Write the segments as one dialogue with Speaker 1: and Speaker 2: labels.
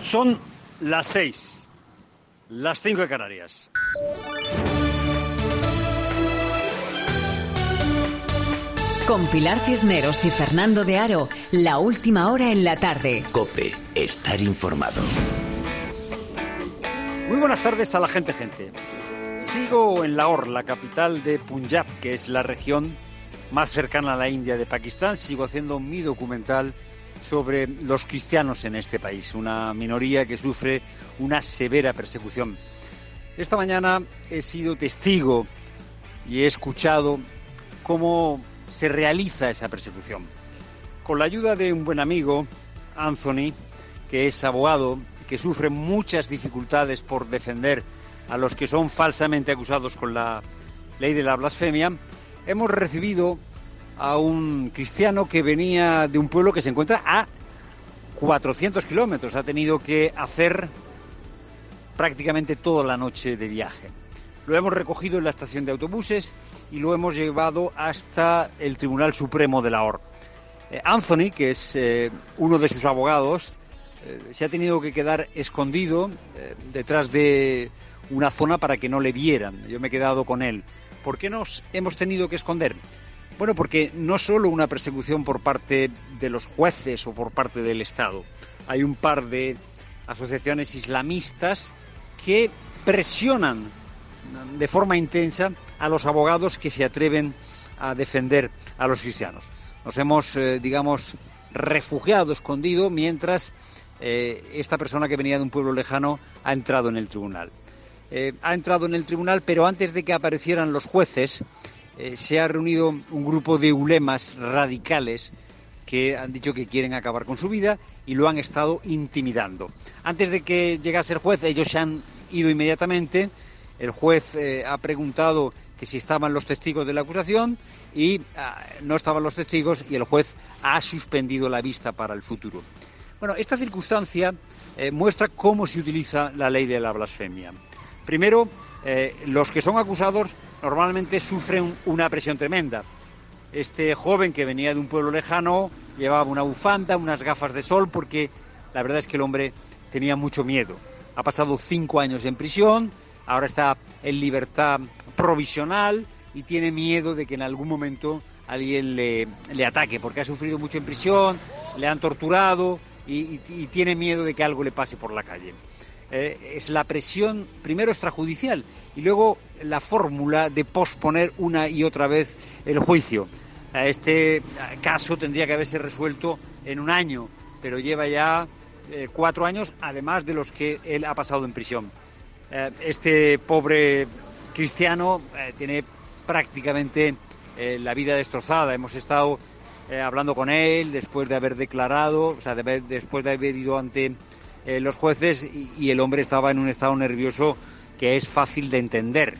Speaker 1: Son las 6, las 5 de Canarias.
Speaker 2: Con Pilar Cisneros y Fernando de Aro, la última hora en la tarde.
Speaker 3: COPE, estar informado.
Speaker 1: Muy buenas tardes a la gente. Sigo en Lahore, la capital de Punjab, que es la región más cercana a la India de Pakistán. Sigo haciendo mi documental sobre los cristianos en este país, una minoría que sufre una severa persecución. Esta mañana he sido testigo y he escuchado cómo se realiza esa persecución. Con la ayuda de un buen amigo, Anthony, que es abogado, que sufre muchas dificultades por defender a los que son falsamente acusados con la ley de la blasfemia, hemos recibido a un cristiano que venía de un pueblo que se encuentra a 400 kilómetros. Ha tenido que hacer prácticamente toda la noche de viaje. Lo hemos recogido en la estación de autobuses y lo hemos llevado hasta el Tribunal Supremo de Lahore. Anthony, que es uno de sus abogados, se ha tenido que quedar escondido detrás de una zona para que no le vieran. Yo me he quedado con él. ¿Por qué nos hemos tenido que esconder? Bueno, porque no solo una persecución por parte de los jueces o por parte del Estado. Hay un par de asociaciones islamistas que presionan de forma intensa a los abogados que se atreven a defender a los cristianos. Nos hemos, refugiado, escondido, mientras esta persona que venía de un pueblo lejano ha entrado en el tribunal. Pero antes de que aparecieran los jueces, se ha reunido un grupo de ulemas radicales que han dicho que quieren acabar con su vida y lo han estado intimidando. Antes de que llegase el juez, ellos se han ido inmediatamente. El juez ha preguntado que si estaban los testigos de la acusación y no estaban los testigos, y el juez ha suspendido la vista para el futuro. Bueno, esta circunstancia muestra cómo se utiliza la ley de la blasfemia. Primero, los que son acusados normalmente sufren una presión tremenda. Este joven que venía de un pueblo lejano llevaba una bufanda, unas gafas de sol, porque la verdad es que el hombre tenía mucho miedo. Ha pasado 5 años en prisión, ahora está en libertad provisional y tiene miedo de que en algún momento alguien le ataque, porque ha sufrido mucho en prisión, le han torturado y tiene miedo de que algo le pase por la calle. Es la presión, primero extrajudicial, y luego la fórmula de posponer una y otra vez el juicio. Este caso tendría que haberse resuelto en 1 año, pero lleva ya 4 años, además de los que él ha pasado en prisión. Este pobre cristiano tiene prácticamente la vida destrozada. Hemos estado hablando con él después de haber declarado, después de haber ido ante los jueces, y el hombre estaba en un estado nervioso que es fácil de entender.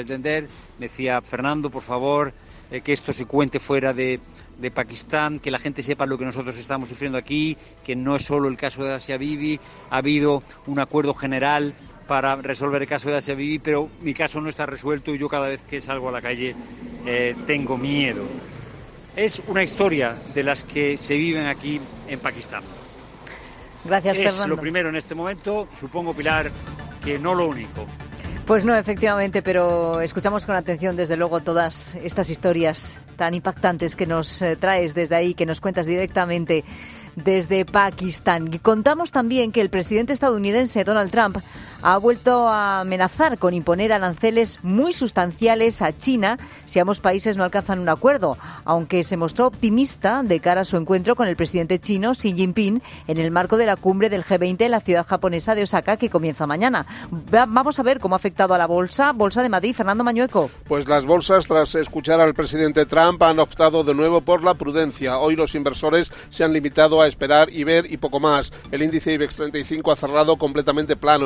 Speaker 1: Me decía: Fernando, por favor, que esto se cuente fuera de Pakistán, que la gente sepa lo que nosotros estamos sufriendo aquí, que no es solo el caso de Asia Bibi, ha habido un acuerdo general para resolver el caso de Asia Bibi, pero mi caso no está resuelto y yo cada vez que salgo a la calle tengo miedo. Es una historia de las que se viven aquí en Pakistán.
Speaker 4: Gracias, Fernando.
Speaker 1: Es lo primero en este momento, supongo, Pilar, que no lo único.
Speaker 4: Pues no, efectivamente, pero escuchamos con atención, desde luego, todas estas historias tan impactantes que nos traes desde ahí, que nos cuentas directamente desde Pakistán. Y contamos también que el presidente estadounidense Donald Trump ha vuelto a amenazar con imponer aranceles muy sustanciales a China si ambos países no alcanzan un acuerdo, aunque se mostró optimista de cara a su encuentro con el presidente chino Xi Jinping en el marco de la cumbre del G20 en la ciudad japonesa de Osaka, que comienza mañana. Vamos a ver cómo ha afectado a la Bolsa de Madrid. Fernando Mañueco.
Speaker 5: Pues las bolsas, tras escuchar al presidente Trump, han optado de nuevo por la prudencia. Hoy los inversores se han limitado a esperar y ver y poco más. El índice IBEX 35 ha cerrado completamente plano en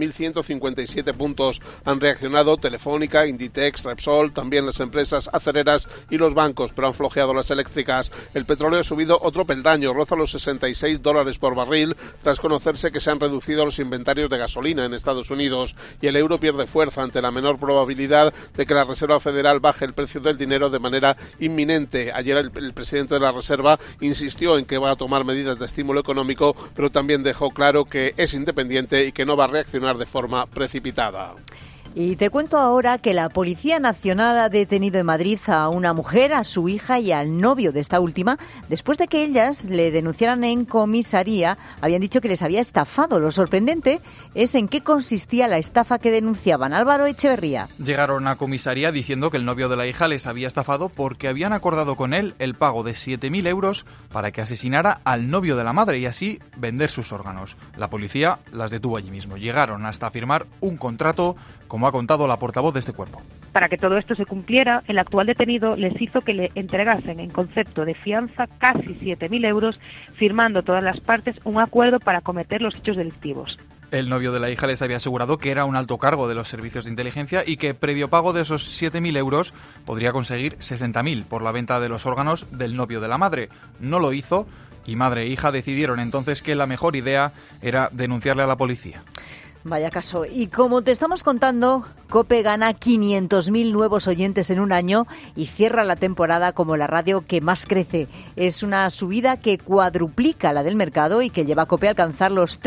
Speaker 5: 7.157 puntos. Han reaccionado Telefónica, Inditex, Repsol, también las empresas acereras y los bancos, pero han flojeado las eléctricas. El petróleo ha subido otro peldaño, roza los $66 por barril, tras conocerse que se han reducido los inventarios de gasolina en Estados Unidos, y el euro pierde fuerza ante la menor probabilidad de que la Reserva Federal baje el precio del dinero de manera inminente. Ayer el presidente de la Reserva insistió en que va a tomar medidas de estímulo económico, pero también dejó claro que es independiente y que no va a reaccionar de forma precipitada.
Speaker 4: Y te cuento ahora que la Policía Nacional ha detenido en Madrid a una mujer, a su hija y al novio de esta última, después de que ellas le denunciaran en comisaría. Habían dicho que les había estafado. Lo sorprendente es en qué consistía la estafa que denunciaban. Álvaro Echeverría.
Speaker 6: Llegaron a comisaría diciendo que el novio de la hija les había estafado porque habían acordado con él el pago de 7.000 euros para que asesinara al novio de la madre y así vender sus órganos. La policía las detuvo allí mismo. Llegaron hasta firmar un contrato, como ha contado la portavoz de este cuerpo.
Speaker 7: Para que todo esto se cumpliera, el actual detenido les hizo que le entregasen en concepto de fianza casi 7.000 euros, firmando todas las partes un acuerdo para cometer los hechos delictivos.
Speaker 6: El novio de la hija les había asegurado que era un alto cargo de los servicios de inteligencia y que, previo pago de esos 7.000 euros, podría conseguir 60.000 por la venta de los órganos del novio de la madre. No lo hizo y madre e hija decidieron entonces que la mejor idea era denunciarle a la policía.
Speaker 4: Vaya caso. Y como te estamos contando, COPE gana 500.000 nuevos oyentes en un año y cierra la temporada como la radio que más crece. Es una subida que cuadruplica la del mercado y que lleva a COPE a alcanzar los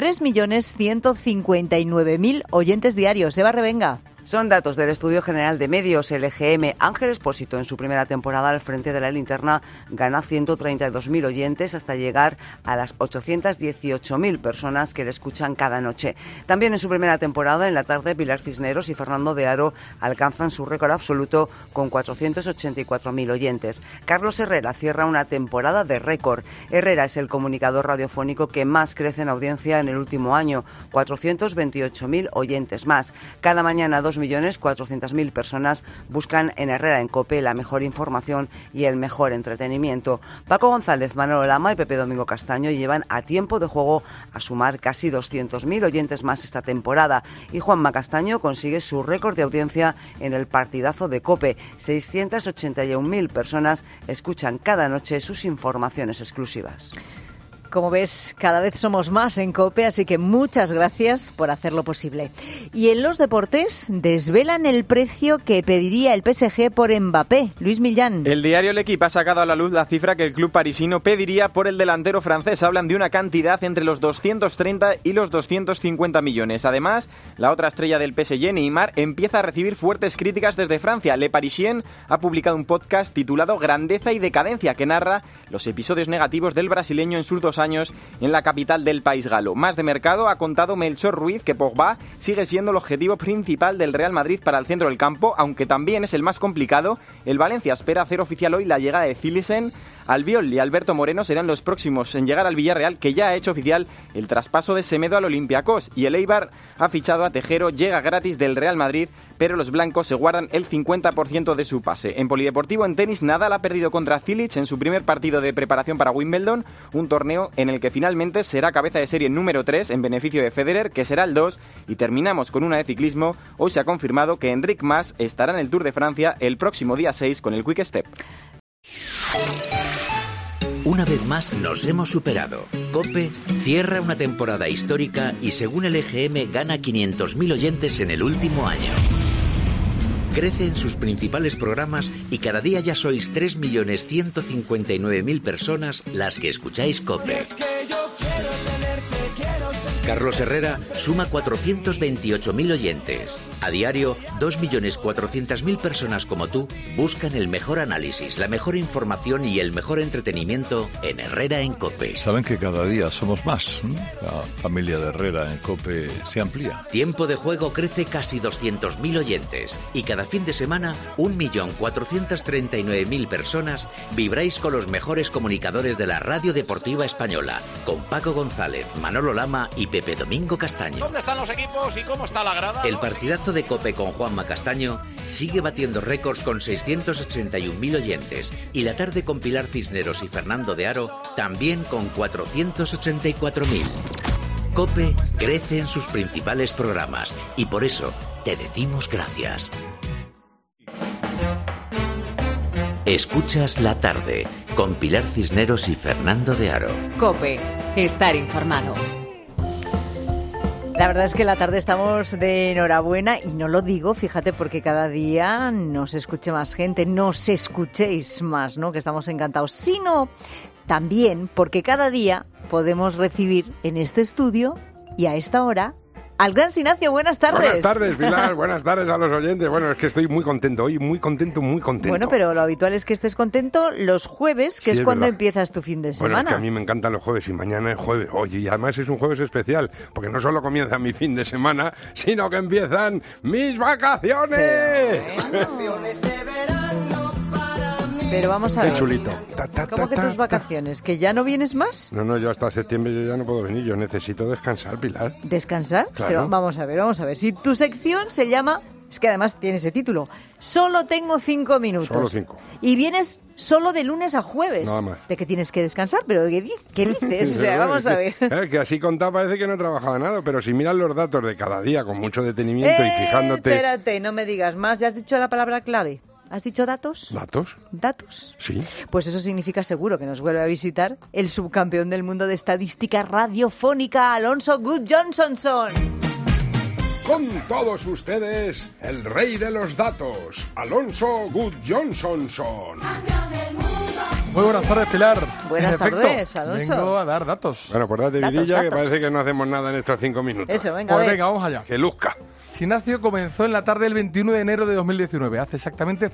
Speaker 4: 3.159.000 oyentes diarios. Eva Revenga.
Speaker 8: Son datos del Estudio General de Medios, el EGM. Ángel Expósito, en su primera temporada al frente de la linterna, gana 132.000 oyentes hasta llegar a las 818.000 personas que le escuchan cada noche. También en su primera temporada, en la tarde, Pilar Cisneros y Fernando de Aro alcanzan su récord absoluto con 484.000 oyentes. Carlos Herrera cierra una temporada de récord. Herrera es el comunicador radiofónico que más crece en audiencia en el último año, 428.000 oyentes más. Cada mañana 2.400.000 personas buscan en Herrera en COPE la mejor información y el mejor entretenimiento. Paco González, Manolo Lama y Pepe Domingo Castaño llevan a tiempo de juego a sumar casi 200.000 oyentes más esta temporada, y Juanma Castaño consigue su récord de audiencia en el partidazo de COPE. 681.000 personas escuchan cada noche sus informaciones exclusivas.
Speaker 4: Como ves, cada vez somos más en COPE, así que muchas gracias por hacerlo posible. Y en los deportes desvelan el precio que pediría el PSG por Mbappé. Luis Millán.
Speaker 9: El diario L'Equipe ha sacado a la luz la cifra que el club parisino pediría por el delantero francés. Hablan de una cantidad entre los 230 y los 250 millones. Además, la otra estrella del PSG, Neymar, empieza a recibir fuertes críticas desde Francia. Le Parisien ha publicado un podcast titulado Grandeza y Decadencia, que narra los episodios negativos del brasileño en sus 2 años en la capital del país galo. Más de mercado ha contado Melchor Ruiz que Pogba sigue siendo el objetivo principal del Real Madrid para el centro del campo, aunque también es el más complicado. El Valencia espera hacer oficial hoy la llegada de Cillesen. Albiol y Alberto Moreno serán los próximos en llegar al Villarreal, que ya ha hecho oficial el traspaso de Semedo al Olympiacos, y el Eibar ha fichado a Tejero, llega gratis del Real Madrid, pero los blancos se guardan el 50% de su pase. En polideportivo, en tenis, Nadal ha perdido contra Cilic en su primer partido de preparación para Wimbledon, un torneo en el que finalmente será cabeza de serie número 3 en beneficio de Federer, que será el 2, y terminamos con una de ciclismo. Hoy se ha confirmado que Enric Mas estará en el Tour de Francia el próximo día 6 con el Quick Step.
Speaker 3: Una vez más nos hemos superado. COPE cierra una temporada histórica y según el EGM gana 500.000 oyentes en el último año. Crece en sus principales programas y cada día ya sois 3.159.000 personas las que escucháis COPE. Carlos Herrera suma 428.000 oyentes. A diario, 2.400.000 personas como tú buscan el mejor análisis, la mejor información y el mejor entretenimiento en Herrera en COPE.
Speaker 10: Saben que cada día somos más. La familia de Herrera en COPE se amplía.
Speaker 3: Tiempo de juego crece casi 200.000 oyentes y cada fin de semana 1.439.000 personas vibráis con los mejores comunicadores de la radio deportiva española, con Paco González, Manolo Lama y Pepe Domingo Castaño.
Speaker 11: ¿Dónde están los equipos y cómo está la grada?
Speaker 3: El partidazo de COPE con Juanma Castaño sigue batiendo récords con 681.000 oyentes y la tarde con Pilar Cisneros y Fernando de Aro también con 484.000. COPE crece en sus principales programas y por eso te decimos gracias. Escuchas La Tarde con Pilar Cisneros y Fernando de Aro.
Speaker 2: COPE, estar informado.
Speaker 4: La verdad es que la tarde estamos de enhorabuena y no lo digo, fíjate, porque cada día nos escuche más gente, nos escuchéis más, ¿no? Que estamos encantados, sino también porque cada día podemos recibir en este estudio y a esta hora al gran Sinacio. Buenas tardes.
Speaker 12: Buenas tardes, Pilar. Buenas tardes a los oyentes. Bueno, es que estoy muy contento hoy, muy contento.
Speaker 4: Bueno, pero lo habitual es que estés contento los jueves, que sí, es cuando verdad. Empiezas tu fin de semana.
Speaker 12: Bueno, es que a mí me encantan los jueves y mañana es jueves. Oye, y además es un jueves especial, porque no solo comienza mi fin de semana, sino que empiezan mis vacaciones.
Speaker 4: Vacaciones de verano. Pero vamos a ver.
Speaker 12: Qué chulito.
Speaker 4: ¿Cómo que tus vacaciones? ¿Que ya no vienes más?
Speaker 12: No, yo hasta septiembre yo ya no puedo venir. Yo necesito descansar, Pilar.
Speaker 4: ¿Descansar?
Speaker 12: Claro.
Speaker 4: Pero vamos a ver. Si tu sección se llama... Es que además tiene ese título. Solo tengo 5 minutos.
Speaker 12: Solo 5.
Speaker 4: Y vienes solo de lunes a jueves.
Speaker 12: Nada más.
Speaker 4: ¿De que tienes que descansar? ¿Pero qué dices? O sea, vamos a ver.
Speaker 12: Que así contado parece que no he trabajado nada, pero si miras los datos de cada día con mucho detenimiento y fijándote...
Speaker 4: Espérate, no me digas más. ¿Ya has dicho la palabra clave? ¿Has dicho datos?
Speaker 12: ¿Datos?
Speaker 4: ¿Datos?
Speaker 12: Sí.
Speaker 4: Pues eso significa seguro que nos vuelve a visitar el subcampeón del mundo de estadística radiofónica, Alonso Gudjonsson.
Speaker 12: Con todos ustedes, el rey de los datos, Alonso Gudjonsson.
Speaker 13: Muy buenas tardes, Pilar.
Speaker 4: Buenas tardes, Alonso.
Speaker 13: Vengo a dar datos.
Speaker 12: Bueno, pues date vidilla, que parece que no hacemos nada en estos 5 minutos.
Speaker 4: Eso, venga,
Speaker 13: pues venga, vamos allá.
Speaker 12: Que luzca.
Speaker 13: Sinacio comenzó en la tarde del 21 de enero de 2019, hace exactamente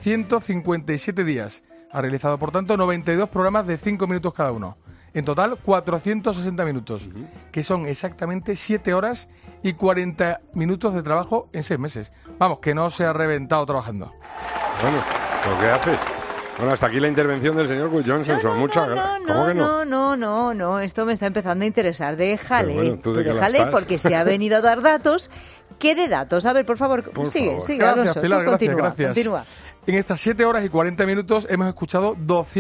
Speaker 13: 157 días. Ha realizado, por tanto, 92 programas de 5 minutos cada uno. En total, 460 minutos, que son exactamente 7 horas y 40 minutos de trabajo en 6 meses. Vamos, que no se ha reventado trabajando.
Speaker 12: Bueno, ¿pero qué haces? Bueno, hasta aquí la intervención del señor Gudjonsson. Muchas gracias. ¿Cómo que no?
Speaker 4: No, esto me está empezando a interesar. Déjale,
Speaker 12: bueno,
Speaker 4: tú déjale, porque se ha venido a dar datos. ¿Qué de datos? A ver, por favor, sigue,
Speaker 13: gracias,
Speaker 4: Alonso,
Speaker 13: Pilar,
Speaker 4: continúa.
Speaker 13: En estas 7 horas y 40 minutos hemos escuchado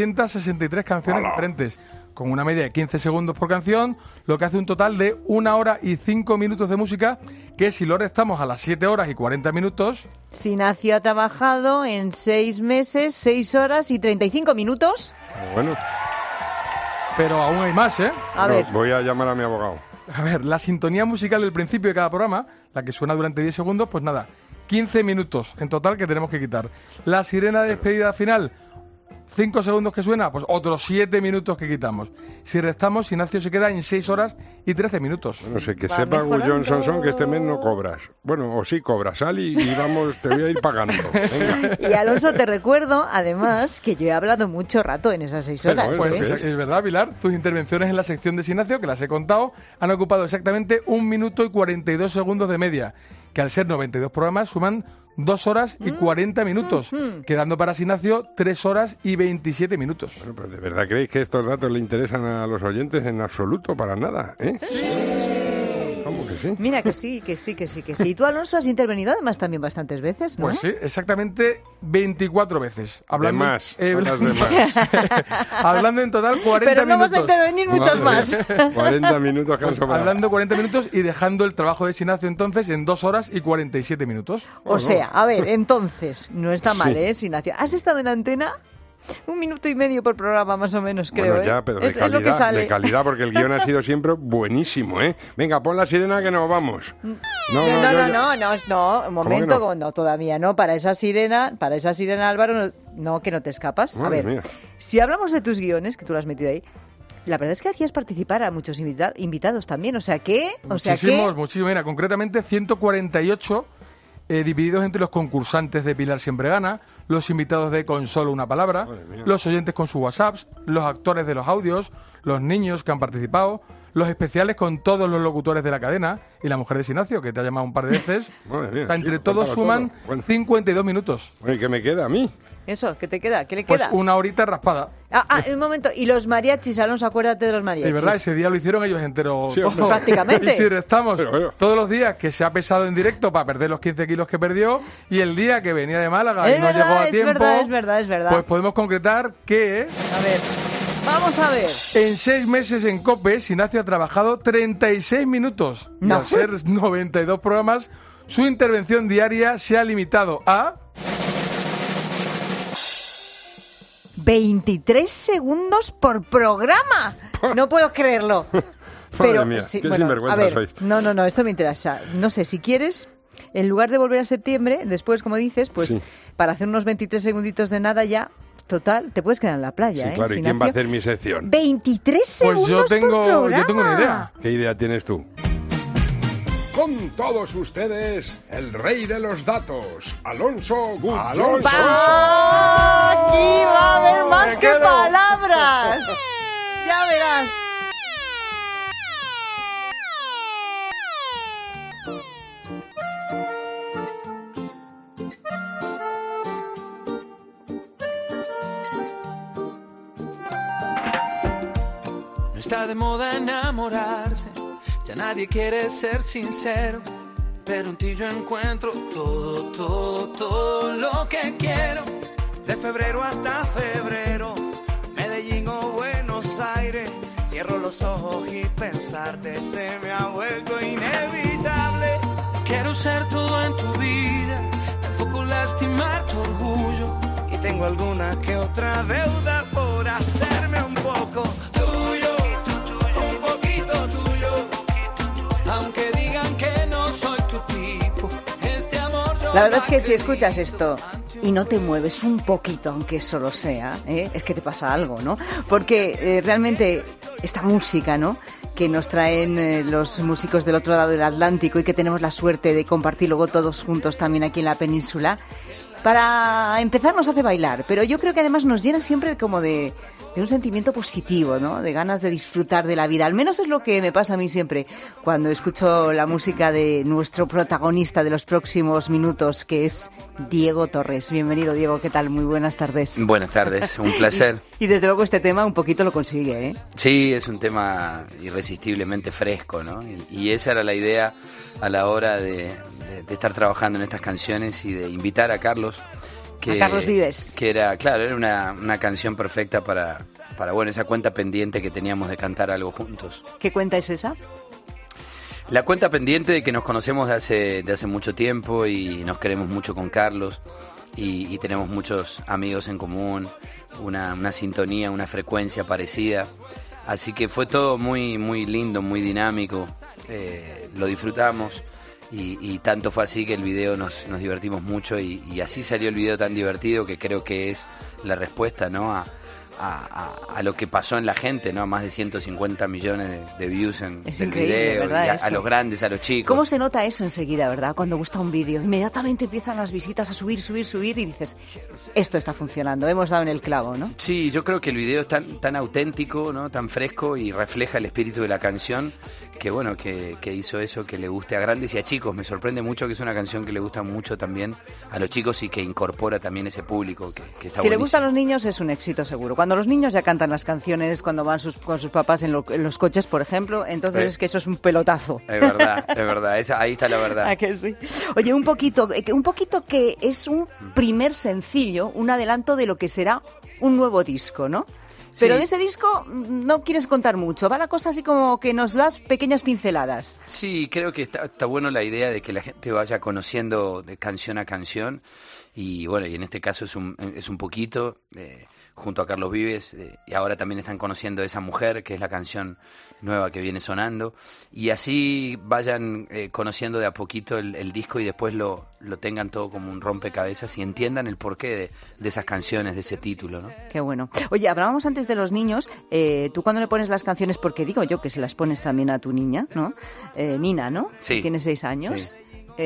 Speaker 13: 263 canciones diferentes, con una media de 15 segundos por canción, lo que hace un total de 1 hora y 5 minutos de música, que si lo restamos a las 7 horas y 40 minutos...
Speaker 4: Sinacio ha trabajado en 6 meses, 6 horas y 35 minutos.
Speaker 12: Bueno.
Speaker 13: Pero aún hay más, ¿eh?
Speaker 4: A ver.
Speaker 12: Voy a llamar a mi abogado.
Speaker 13: A ver, la sintonía musical del principio de cada programa, la que suena durante 10 segundos, pues nada, 15 minutos en total que tenemos que quitar. La sirena de despedida final... 5 segundos que suena, pues otros 7 minutos que quitamos. Si restamos, Sinacio se queda en 6 horas y 13 minutos.
Speaker 12: Bueno, sé que sepa Gudjonsson que este mes no cobras. Bueno, o sí cobras, sal y vamos, te voy a ir pagando. Venga.
Speaker 4: Y Alonso, te recuerdo, además, que yo he hablado mucho rato en esas 6 horas.
Speaker 13: Pues es verdad, Pilar, tus intervenciones en la sección de Sinacio, que las he contado, han ocupado exactamente 1 minuto y 42 segundos de media, que al ser 92 programas suman 2 horas y 40 minutos, quedando para Sinacio 3 horas y 27 minutos.
Speaker 12: Bueno, pero ¿de verdad creéis que estos datos le interesan a los oyentes? En absoluto, para nada, ¿eh? Sí. ¿Cómo que sí?
Speaker 4: Mira que sí. Y tú, Alonso, has intervenido además también bastantes veces, ¿no?
Speaker 13: Pues sí, exactamente 24 veces.
Speaker 12: Hablando, de más.
Speaker 13: Hablando en total 40 minutos.
Speaker 4: Pero no vas a intervenir muchos más.
Speaker 12: 40 minutos que han sobrado.
Speaker 13: Hablando 40 minutos y dejando el trabajo de Sinacio entonces en 2 horas y 47 minutos.
Speaker 4: O sea, a ver, entonces, no está mal, Sinacio. ¿Has estado en antena? 1 minuto y medio por programa, más o menos, creo.
Speaker 12: Bueno, ya, pero de calidad, es lo que sale. De calidad, porque el guión ha sido siempre buenísimo, ¿eh? Venga, pon la sirena que nos vamos.
Speaker 4: No, un momento, no, todavía no. Para esa sirena, Álvaro, no, que no te escapas.
Speaker 12: Madre
Speaker 4: a ver,
Speaker 12: mía.
Speaker 4: Si hablamos de tus guiones, que tú lo has metido ahí, la verdad es que hacías participar a muchos invitados también,
Speaker 13: Muchísimos, mira, concretamente 148 divididos entre los concursantes de Pilar Siempre Gana, los invitados de Con Solo Una Palabra, los oyentes con sus WhatsApps, los actores de los audios, los niños que han participado, los especiales con todos los locutores de la cadena y la mujer de Sinacio, que te ha llamado un par de veces. Entre todos suman 52 minutos.
Speaker 12: Bueno, ¿y qué me queda a mí?
Speaker 4: Eso, ¿qué te queda? ¿Qué le queda?
Speaker 13: Pues 1 horita raspada.
Speaker 4: Un momento. Y los mariachis, Alonso, acuérdate de los mariachis.
Speaker 13: De verdad, ese día lo hicieron ellos enteros.
Speaker 12: Sí,
Speaker 4: prácticamente.
Speaker 13: Y si restamos todos los días que se ha pesado en directo para perder los 15 kilos que perdió, y el día que venía de Málaga y no llegó a tiempo,
Speaker 4: es verdad.
Speaker 13: pues podemos concretar que...
Speaker 4: A ver... Vamos a ver.
Speaker 13: En 6 meses en COPE, Sinacio ha trabajado 36 minutos. Y al ser 92 programas, su intervención diaria se ha limitado a...
Speaker 4: 23 segundos por programa. No puedo creerlo. Pero,
Speaker 12: Madre mía,
Speaker 4: sí,
Speaker 12: qué
Speaker 4: bueno,
Speaker 12: sinvergüenza
Speaker 4: a ver,
Speaker 12: sois.
Speaker 4: no, esto me interesa. No sé, si quieres, en lugar de volver a septiembre, después, como dices, pues
Speaker 12: Sí.
Speaker 4: para hacer unos 23 segunditos de nada ya, total, te puedes quedar en la playa,
Speaker 12: Sí, claro, ¿y quién
Speaker 4: Sinacio?
Speaker 12: va a hacer mi sección?
Speaker 4: 23 segundos
Speaker 13: Pues yo tengo una idea.
Speaker 12: ¿Qué idea tienes tú? Con todos ustedes, el rey de los datos, Alonso Good. ¡Alonso!
Speaker 4: Aquí va a haber más que palabras. Ya verás.
Speaker 14: No está de moda enamorarse, ya nadie quiere ser sincero, pero en ti yo encuentro todo lo que quiero. De febrero hasta febrero, Medellín o Buenos Aires, cierro los ojos y pensarte se me ha vuelto inevitable. No quiero ser todo en tu vida, tampoco lastimar tu orgullo, y tengo alguna que otra deuda por hacerme un poco tuyo, un poquito tuyo, aunque digan que no soy tu tipo, este amor yo...
Speaker 4: La verdad es que si escuchas esto y no te mueves un poquito, aunque solo sea, es que te pasa algo, ¿no? Porque realmente esta música, ¿no?, que nos traen los músicos del otro lado del Atlántico y que tenemos la suerte de compartir luego todos juntos también aquí en la península, para empezar nos hace bailar, pero yo creo que además nos llena siempre como de un sentimiento positivo, ¿no?, de ganas de disfrutar de la vida. Al menos es lo que me pasa a mí siempre cuando escucho la música de nuestro protagonista de los próximos minutos, que es Diego Torres. Bienvenido, Diego, ¿qué tal? Muy buenas tardes.
Speaker 15: Buenas tardes, un placer.
Speaker 4: Y desde luego este tema un poquito lo consigue, ¿eh?
Speaker 15: Sí, es un tema irresistiblemente fresco, ¿no? Y esa era la idea a la hora de estar trabajando en estas canciones y de invitar a Carlos.
Speaker 4: A Carlos Vives.
Speaker 15: Que era, claro, era una canción perfecta para bueno, esa cuenta pendiente que teníamos de cantar algo juntos.
Speaker 4: ¿Qué cuenta es esa?
Speaker 15: La cuenta pendiente de que nos conocemos de hace mucho tiempo y nos queremos mucho con Carlos y tenemos muchos amigos en común, una sintonía, una frecuencia parecida. Así que fue todo muy, muy lindo, muy dinámico, lo disfrutamos. Y tanto fue así que el video nos divertimos mucho y así salió el video tan divertido, que creo que es la respuesta, ¿no?, a lo que pasó en la gente, ¿no? Más de 150 millones de views en el video,
Speaker 4: ¿verdad?
Speaker 15: y a los grandes, a los chicos.
Speaker 4: ¿Cómo se nota eso enseguida, verdad? Cuando gusta un vídeo, inmediatamente empiezan las visitas a subir y dices, esto está funcionando, hemos dado en el clavo, ¿no?
Speaker 15: Sí, yo creo que el video es tan auténtico, ¿no?, tan fresco, y refleja el espíritu de la canción, que bueno, que hizo eso, que le guste a grandes y a chicos. Me sorprende mucho que es una canción que le gusta mucho también a los chicos y que incorpora también ese público que está buenísimo.
Speaker 4: Si le gusta a los niños es un éxito seguro. Cuando los niños ya cantan las canciones, cuando van con sus papás en los coches, por ejemplo, entonces es que eso es un pelotazo.
Speaker 15: Es verdad, ahí está la verdad.
Speaker 4: ¿A que sí? Oye, un poquito que es un primer sencillo, un adelanto de lo que será un nuevo disco, ¿no? Pero
Speaker 15: Sí.
Speaker 4: de ese disco no quieres contar mucho, va la cosa así como que nos das pequeñas pinceladas.
Speaker 15: Sí, creo que está bueno la idea de que la gente vaya conociendo de canción a canción, y bueno, y en este caso es un poquito, junto a Carlos Vives, y ahora también están conociendo Esa Mujer, que es la canción nueva que viene sonando, y así vayan conociendo de a poquito el disco y después lo tengan todo como un rompecabezas y entiendan el porqué de esas canciones, de ese título, ¿no?
Speaker 4: Qué bueno. Oye, hablábamos antes de los niños, tú cuando le pones las canciones, porque digo yo que se las pones también a tu niña, ¿no? Nina, ¿no?
Speaker 15: Sí.
Speaker 4: Tiene 6 años.
Speaker 15: Sí.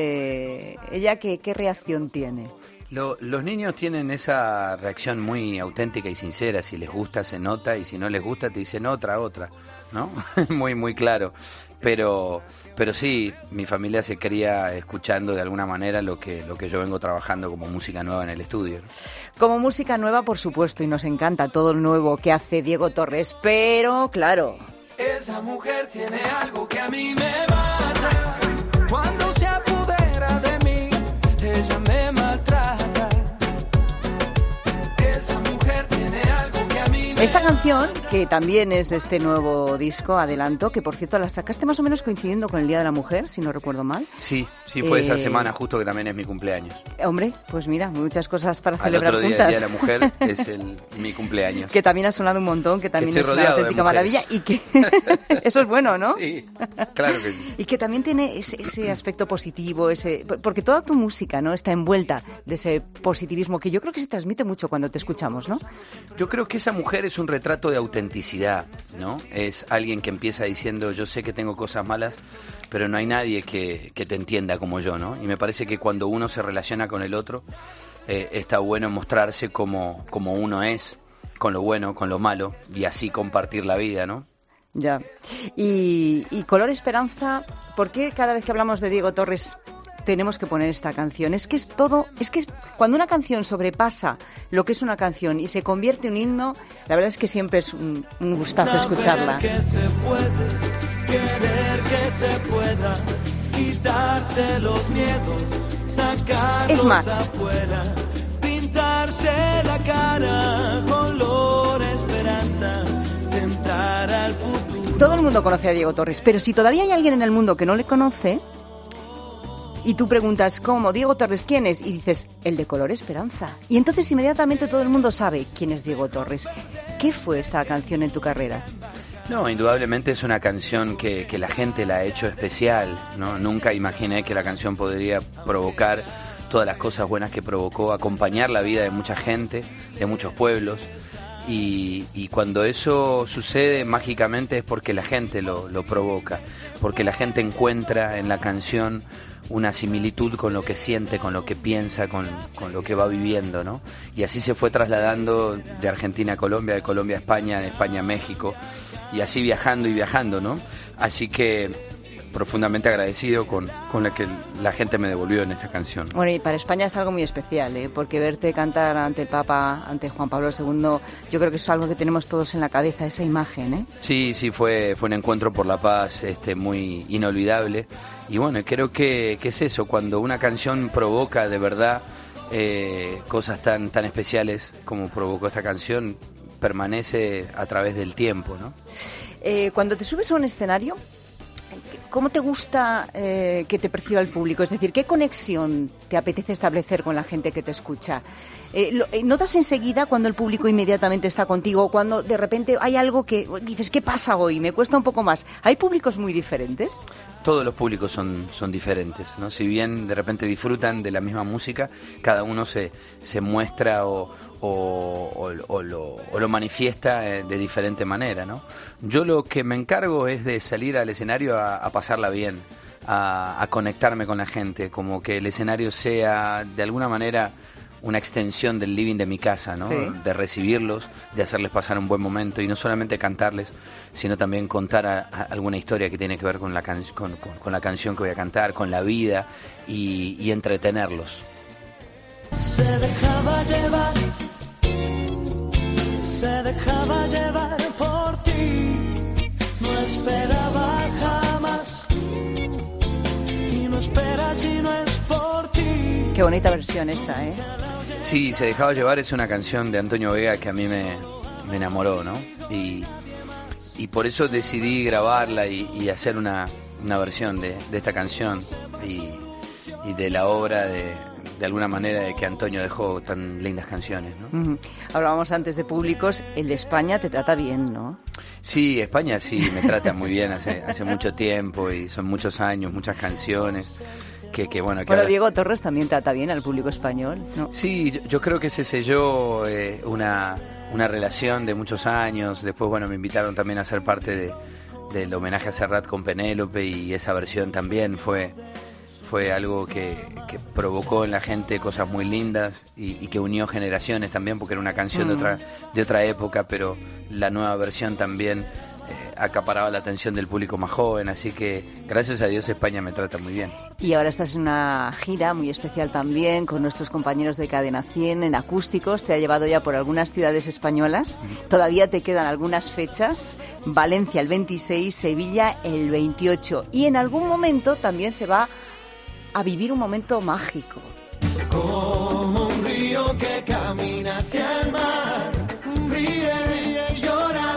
Speaker 4: ¿Ella qué reacción tiene?
Speaker 15: Los niños tienen esa reacción muy auténtica y sincera. Si les gusta, se nota, y si no les gusta, te dicen otra, ¿no? Muy, muy claro. Pero sí, mi familia se cría escuchando de alguna manera lo que yo vengo trabajando como música nueva en el estudio, ¿no?
Speaker 4: Como música nueva, por supuesto, y nos encanta todo lo nuevo que hace Diego Torres, pero, claro...
Speaker 14: Esa mujer tiene algo que a mí me mata. Cuando se apodera de mí, ella me maltrata. Esa mujer tiene algo que a mí me
Speaker 4: Esta canción canción, que también es de este nuevo disco, Adelanto, que por cierto la sacaste más o menos coincidiendo con el Día de la Mujer, si no recuerdo mal.
Speaker 15: Sí, fue esa semana justo que también es mi cumpleaños.
Speaker 4: Hombre, pues mira, muchas cosas para celebrar
Speaker 15: otro día,
Speaker 4: juntas.
Speaker 15: El Día de la Mujer es mi cumpleaños.
Speaker 4: Que también ha sonado un montón, que también es una auténtica maravilla y que eso es bueno, ¿no?
Speaker 15: Sí, claro que sí.
Speaker 4: Y que también tiene ese aspecto positivo, porque toda tu música, ¿no?, está envuelta de ese positivismo que yo creo que se transmite mucho cuando te escuchamos, ¿no?
Speaker 15: Yo creo que esa mujer es un retrato de autenticidad, ¿no? Es alguien que empieza diciendo, yo sé que tengo cosas malas, pero no hay nadie que te entienda como yo, ¿no? Y me parece que cuando uno se relaciona con el otro, está bueno mostrarse como uno es, con lo bueno, con lo malo, y así compartir la vida, ¿no?
Speaker 4: Ya. Y Color Esperanza, ¿por qué cada vez que hablamos de Diego Torres tenemos que poner esta canción? Es que cuando una canción sobrepasa lo que es una canción y se convierte en un himno, la verdad es que siempre es un gustazo escucharla.
Speaker 14: Que se puede, querer que se pueda, quitarse los miedos, sacarlos afuera, pintarse la cara, color esperanza, tentar al futuro.
Speaker 4: Todo el mundo conoce a Diego Torres, pero si todavía hay alguien en el mundo que no le conoce, y tú preguntas, ¿cómo? Diego Torres, ¿quién es? Y dices, el de Color Esperanza. Y entonces inmediatamente todo el mundo sabe quién es Diego Torres. ¿Qué fue esta canción en tu carrera?
Speaker 15: No, indudablemente es una canción que la gente la ha hecho especial, ¿no? Nunca imaginé que la canción podría provocar todas las cosas buenas que provocó, acompañar la vida de mucha gente, de muchos pueblos. Y cuando eso sucede mágicamente es porque la gente lo provoca, porque la gente encuentra en la canción una similitud con lo que siente, con lo que piensa, con lo que va viviendo, ¿no? Y así se fue trasladando de Argentina a Colombia, de Colombia a España, de España a México, y así viajando, ¿no? Así que profundamente agradecido con la que la gente me devolvió en esta canción.
Speaker 4: Bueno, y para España es algo muy especial, porque verte cantar ante el Papa, ante Juan Pablo II, yo creo que es algo que tenemos todos en la cabeza, esa imagen, ¿eh?
Speaker 15: Sí, fue un encuentro por la paz muy inolvidable. Y bueno, creo que es eso, cuando una canción provoca de verdad cosas tan especiales como provocó esta canción, permanece a través del tiempo, ¿no?
Speaker 4: Cuando te subes a un escenario, ¿cómo te gusta que te perciba el público? Es decir, ¿qué conexión te apetece establecer con la gente que te escucha? ¿Notas enseguida cuando el público inmediatamente está contigo o cuando de repente hay algo que dices, ¿qué pasa hoy? Me cuesta un poco más. ¿Hay públicos muy diferentes?
Speaker 15: Todos los públicos son diferentes, ¿no? Si bien de repente disfrutan de la misma música, cada uno se muestra o lo manifiesta de diferente manera, ¿no? Yo lo que me encargo es de salir al escenario a pasarla bien, a conectarme con la gente, como que el escenario sea de alguna manera una extensión del living de mi casa, ¿no? Sí. De recibirlos, de hacerles pasar un buen momento y no solamente cantarles, sino también contar alguna historia que tiene que ver con la canción que voy a cantar, con la vida y entretenerlos.
Speaker 14: Se dejaba llevar por ti, no esperaba jamás y no espera si no es por ti.
Speaker 4: Qué bonita versión esta, ¿eh?
Speaker 15: Sí, Se dejaba llevar es una canción de Antonio Vega que a mí me enamoró, ¿no? Y por eso decidí grabarla y hacer una versión de esta canción y de la obra de alguna manera de que Antonio dejó tan lindas canciones, ¿no?
Speaker 4: Uh-huh. Hablábamos antes de públicos, el de España te trata bien, ¿no?
Speaker 15: Sí, España sí me trata muy bien hace mucho tiempo y son muchos años, muchas canciones. Bueno,
Speaker 4: ahora... Diego Torres también trata bien al público español, ¿no?
Speaker 15: Sí, yo creo que se selló una relación de muchos años. Después, bueno, me invitaron también a ser parte del homenaje a Serrat con Penélope y esa versión también fue algo que provocó en la gente cosas muy lindas y que unió generaciones también, porque era una canción de otra época, pero la nueva versión también acaparaba la atención del público más joven, así que gracias a Dios España me trata muy bien.
Speaker 4: Y ahora estás en una gira muy especial también con nuestros compañeros de Cadena 100 en acústicos, te ha llevado ya por algunas ciudades españolas, todavía te quedan algunas fechas, Valencia el 26, Sevilla el 28 y en algún momento también se va a vivir un momento mágico.
Speaker 14: Como un río que camina hacia el mar, ríe y llora.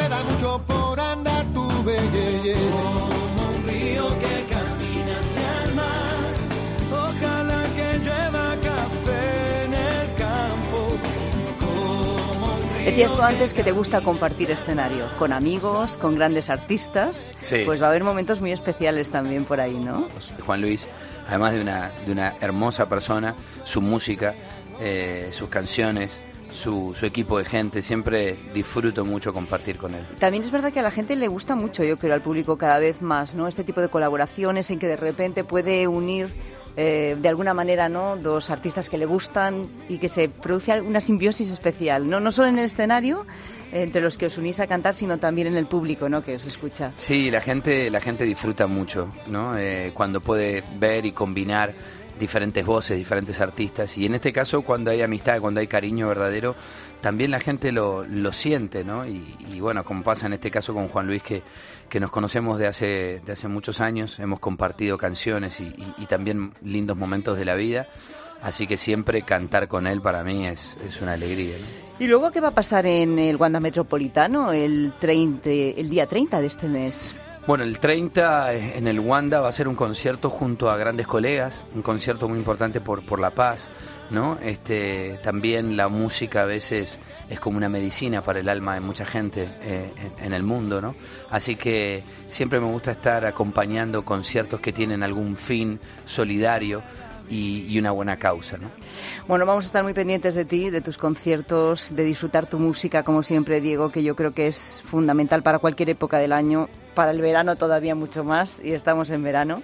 Speaker 16: queda mucho por andar, tu belleye.
Speaker 14: Como un río que camina hacia el mar, ojalá que llueva café en el campo. Como un río.
Speaker 4: Decías tú antes que te gusta compartir escenario con amigos, con grandes artistas.
Speaker 15: Sí.
Speaker 4: Pues va a haber momentos muy especiales también por ahí, ¿no?
Speaker 15: Juan Luis, además de una hermosa persona, su música, sus canciones, su equipo de gente, siempre disfruto mucho compartir con él.
Speaker 4: También es verdad que a la gente le gusta mucho, yo creo, al público cada vez más, ¿no? Este tipo de colaboraciones en que de repente puede unir de alguna manera, ¿no?, dos artistas que le gustan y que se produce una simbiosis especial, ¿no? No solo en el escenario, entre los que os unís a cantar, sino también en el público, ¿no?, que os escucha.
Speaker 15: Sí, la gente disfruta mucho, ¿no? Cuando puede ver y combinar diferentes voces, diferentes artistas, y en este caso cuando hay amistad, cuando hay cariño verdadero, también la gente lo siente, ¿no? Y bueno, como pasa en este caso con Juan Luis, que nos conocemos de hace muchos años, hemos compartido canciones y también lindos momentos de la vida, así que siempre cantar con él para mí es una alegría, ¿no?
Speaker 4: ¿Y luego qué va a pasar en el Wanda Metropolitano el día 30 de este mes?
Speaker 15: Bueno, el 30 en el Wanda va a ser un concierto junto a grandes colegas, un concierto muy importante por la paz, ¿no? También la música a veces es como una medicina para el alma de mucha gente en el mundo, ¿no? Así que siempre me gusta estar acompañando conciertos que tienen algún fin solidario y una buena causa, ¿no?
Speaker 4: Bueno, vamos a estar muy pendientes de ti, de tus conciertos, de disfrutar tu música, como siempre, Diego, que yo creo que es fundamental para cualquier época del año, para el verano todavía mucho más, y estamos en verano.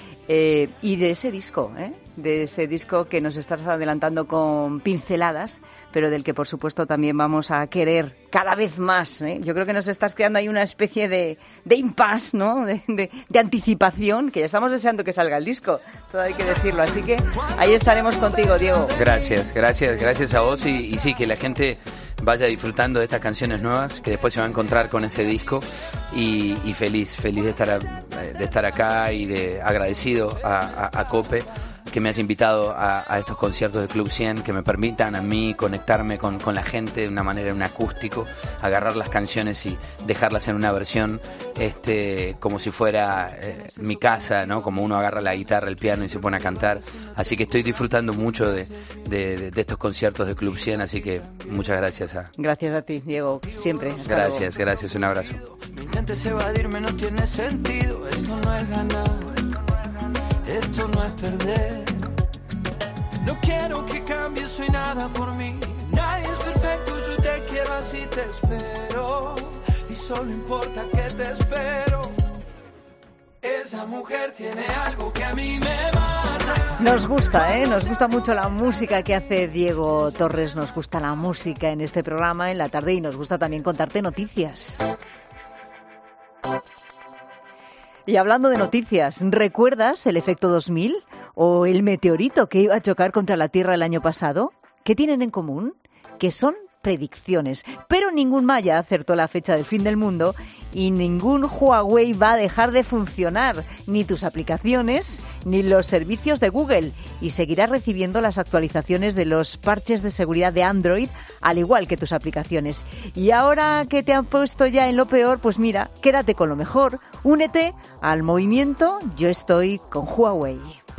Speaker 4: Y de ese disco que nos estás adelantando con pinceladas, pero del que por supuesto también vamos a querer cada vez más, ¿eh? Yo creo que nos estás creando ahí una especie de impasse, ¿no? De anticipación, que ya estamos deseando que salga el disco, todo hay que decirlo, así que ahí estaremos contigo, Diego.
Speaker 15: Gracias a vos y sí, que la gente vaya disfrutando de estas canciones nuevas, que después se va a encontrar con ese disco y feliz de estar acá y de agradecido a Cope que me has invitado a estos conciertos de Club 100, que me permitan a mí conectarme con la gente de una manera, en un acústico, agarrar las canciones y dejarlas en una versión como si fuera mi casa, ¿no? Como uno agarra la guitarra, el piano y se pone a cantar. Así que estoy disfrutando mucho de estos conciertos de Club 100, así que muchas gracias.
Speaker 4: Gracias a ti, Diego, siempre.
Speaker 15: Gracias, un abrazo.
Speaker 14: No intentes evadirme, no tiene sentido, esto no es ganar, esto no es perder. No quiero que cambies, soy nada por mí. Nadie es perfecto, yo te quiero así, te espero. Y solo importa que te espero. Esa mujer tiene algo que a mí me mata.
Speaker 4: Nos gusta, nos gusta mucho la música que hace Diego Torres. Nos gusta la música en este programa en la tarde y nos gusta también contarte noticias. Y hablando de noticias, ¿recuerdas el efecto 2000 o el meteorito que iba a chocar contra la Tierra el año pasado? ¿Qué tienen en común? Que son predicciones, pero ningún maya acertó la fecha del fin del mundo y ningún Huawei va a dejar de funcionar, ni tus aplicaciones ni los servicios de Google, y seguirás recibiendo las actualizaciones de los parches de seguridad de Android, al igual que tus aplicaciones. Y ahora que te han puesto ya en lo peor, pues mira, quédate con lo mejor, únete al movimiento Yo estoy con Huawei.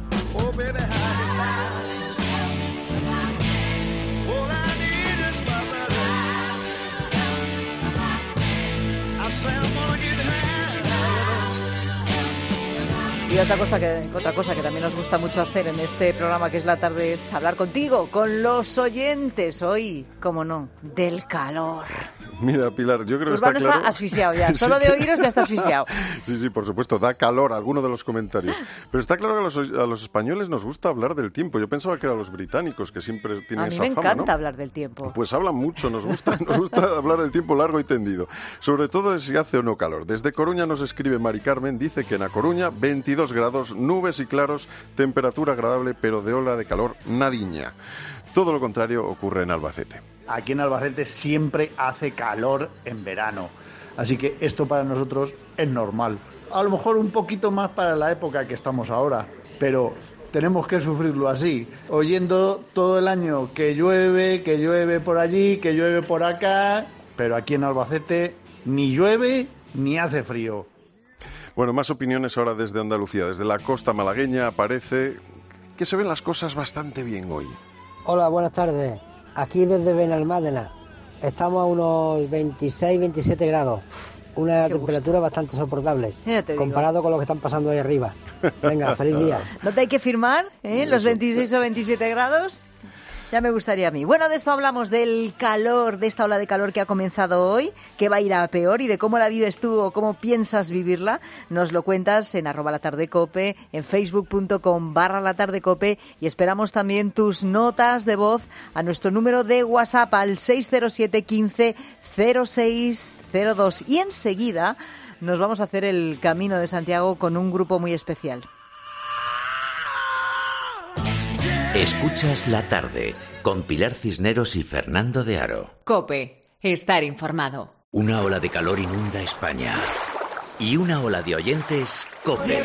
Speaker 4: Y otra cosa que también nos gusta mucho hacer en este programa que es La Tarde es hablar contigo, con los oyentes. Hoy, como no, del calor.
Speaker 17: Mira, Pilar, yo creo que
Speaker 4: está claro. Está asfixiado ya, solo de oíros ya está asfixiado.
Speaker 17: Sí, por supuesto, da calor alguno de los comentarios. Pero está claro que a los españoles nos gusta hablar del tiempo. Yo pensaba que eran los británicos que siempre tienen esa fama.
Speaker 4: A mí me encanta hablar del tiempo.
Speaker 17: Pues hablan mucho, nos gusta hablar del tiempo largo y tendido. Sobre todo si hace o no calor. Desde Coruña nos escribe Mari Carmen, dice que en A Coruña 22 grados, nubes y claros, temperatura agradable, pero de ola de calor nadiña. Todo lo contrario ocurre en Albacete.
Speaker 18: Aquí en Albacete siempre hace calor en verano, así que esto para nosotros es normal. A lo mejor un poquito más para la época que estamos ahora, pero tenemos que sufrirlo así, oyendo todo el año que llueve por allí, que llueve por acá, pero aquí en Albacete ni llueve ni hace frío.
Speaker 17: Bueno, más opiniones ahora desde Andalucía. Desde la costa malagueña parece que se ven las cosas bastante bien hoy.
Speaker 19: Hola, buenas tardes. Aquí desde Benalmádena. Estamos a unos 26, 27 grados. Una temperatura bastante soportable comparado con lo que están pasando ahí arriba. Venga, feliz día.
Speaker 4: ¿No te hay que firmar los 26 o 27 grados? Ya me gustaría a mí. Bueno, de esto hablamos, del calor, de esta ola de calor que ha comenzado hoy, que va a ir a peor, y de cómo la vives tú o cómo piensas vivirla. Nos lo cuentas en @latardecope, en facebook.com/latardecope, y esperamos también tus notas de voz a nuestro número de WhatsApp al 607 15 0602. Y enseguida nos vamos a hacer el Camino de Santiago con un grupo muy especial.
Speaker 3: Escuchas La Tarde con Pilar Cisneros y Fernando de Aro.
Speaker 2: COPE. Estar informado.
Speaker 3: Una ola de calor inunda España. Y una ola de oyentes, COPE.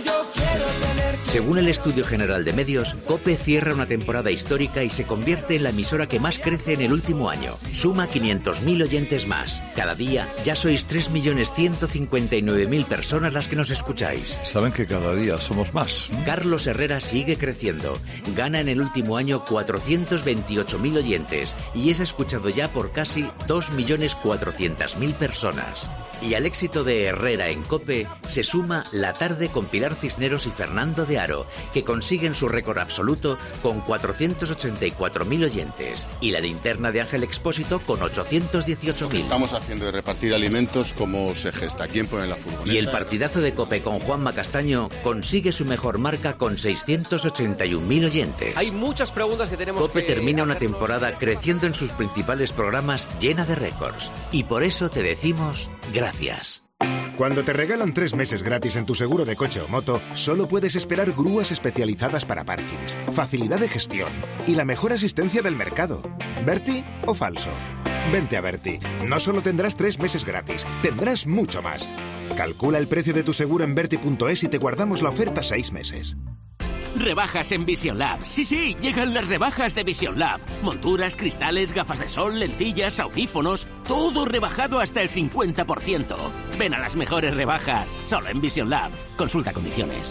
Speaker 3: Según el Estudio General de Medios, COPE cierra una temporada histórica y se convierte en la emisora que más crece en el último año. Suma 500.000 oyentes más. Cada día ya sois 3.159.000 personas las que nos escucháis.
Speaker 10: Saben que cada día somos más.
Speaker 3: Carlos Herrera sigue creciendo. Gana en el último año 428.000 oyentes y es escuchado ya por casi 2.400.000 personas. Y al éxito de Herrera en COPE se suma La Tarde con Pilar Cisneros y Fernando de Aro, que consiguen su récord absoluto con 484.000 oyentes, y la linterna de Ángel Expósito con 818.000.
Speaker 20: Estamos haciendo de repartir alimentos como se gesta. ¿Quién pone la furgoneta?
Speaker 3: Y el partidazo de COPE con Juanma Castaño consigue su mejor marca con 681.000 oyentes.
Speaker 11: Hay muchas preguntas que tenemos
Speaker 3: COPE termina una temporada creciendo en sus principales programas, llena de récords. Y por eso te decimos gracias.
Speaker 21: Cuando te regalan 3 meses gratis en tu seguro de coche o moto, solo puedes esperar grúas especializadas para parkings, facilidad de gestión y la mejor asistencia del mercado. ¿Berti o falso? Vente a Berti. No solo tendrás 3 meses gratis, tendrás mucho más. Calcula el precio de tu seguro en berti.es y te guardamos la oferta 6 meses.
Speaker 22: Rebajas en Vision Lab. Sí, llegan las rebajas de Vision Lab. Monturas, cristales, gafas de sol, lentillas, audífonos, todo rebajado hasta el 50%. Ven a las mejores rebajas, solo en Vision Lab. Consulta condiciones.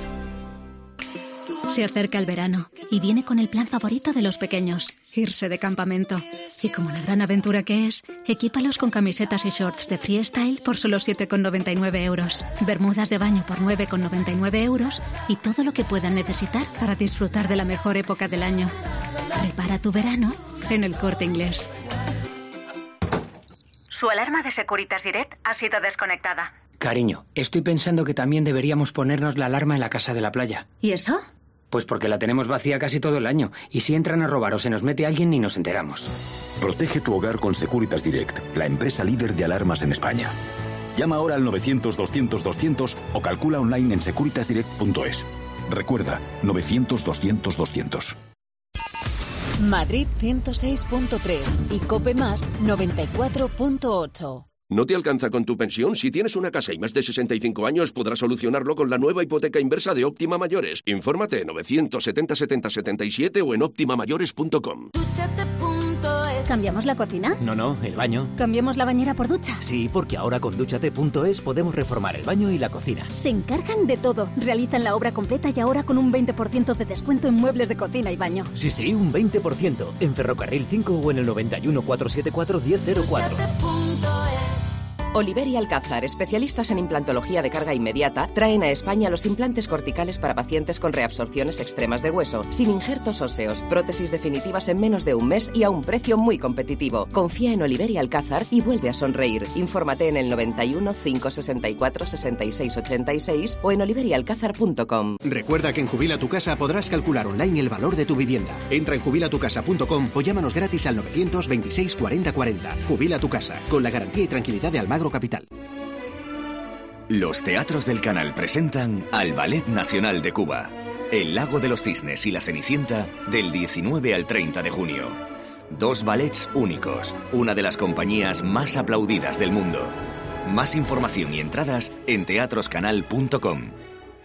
Speaker 23: Se acerca el verano y viene con el plan favorito de los pequeños, irse de campamento. Y como la gran aventura que es, equípalos con camisetas y shorts de freestyle por solo 7,99 euros, bermudas de baño por 9,99 euros y todo lo que puedan necesitar para disfrutar de la mejor época del año. Prepara tu verano en El Corte Inglés.
Speaker 24: Su alarma de Securitas Direct ha sido desconectada.
Speaker 25: Cariño, estoy pensando que también deberíamos ponernos la alarma en la casa de la playa.
Speaker 24: ¿Y eso?
Speaker 25: Pues porque la tenemos vacía casi todo el año, y si entran a robar o se nos mete alguien ni nos enteramos.
Speaker 26: Protege tu hogar con Securitas Direct, la empresa líder de alarmas en España. Llama ahora al 900-200-200 o calcula online en securitasdirect.es. Recuerda, 900-200-200.
Speaker 2: Madrid 106.3 y COPE Más 94.8.
Speaker 27: ¿No te alcanza con tu pensión? Si tienes una casa y más de 65 años, podrás solucionarlo con la nueva hipoteca inversa de Óptima Mayores. Infórmate en 970 70 77 o en optimamayores.com.
Speaker 23: ¿Cambiamos la cocina?
Speaker 28: No, el baño.
Speaker 23: ¿Cambiamos la bañera por ducha?
Speaker 28: Sí, porque ahora con Dúchate.es podemos reformar el baño y la cocina.
Speaker 23: Se encargan de todo. Realizan la obra completa y ahora con un 20% de descuento en muebles de cocina y baño.
Speaker 28: Sí, un 20%. En Ferrocarril 5 o en el 91 474 1004.
Speaker 29: Oliver y Alcázar, especialistas en implantología de carga inmediata, traen a España los implantes corticales para pacientes con reabsorciones extremas de hueso, sin injertos óseos, prótesis definitivas en menos de un mes y a un precio muy competitivo. Confía en Oliver y Alcázar y vuelve a sonreír. Infórmate en el 91 564 66 86 o en oliveryalcázar.com.
Speaker 30: Recuerda que en Jubila tu Casa podrás calcular online el valor de tu vivienda. Entra en jubilatucasa.com o llámanos gratis al 926 40 40. Jubila tu Casa, con la garantía y tranquilidad de Almagro Capital.
Speaker 26: Los teatros del canal presentan al Ballet Nacional de Cuba, El Lago de los Cisnes y La Cenicienta, del 19 al 30 de junio. 2 ballets únicos, una de las compañías más aplaudidas del mundo. Más información y entradas en teatroscanal.com.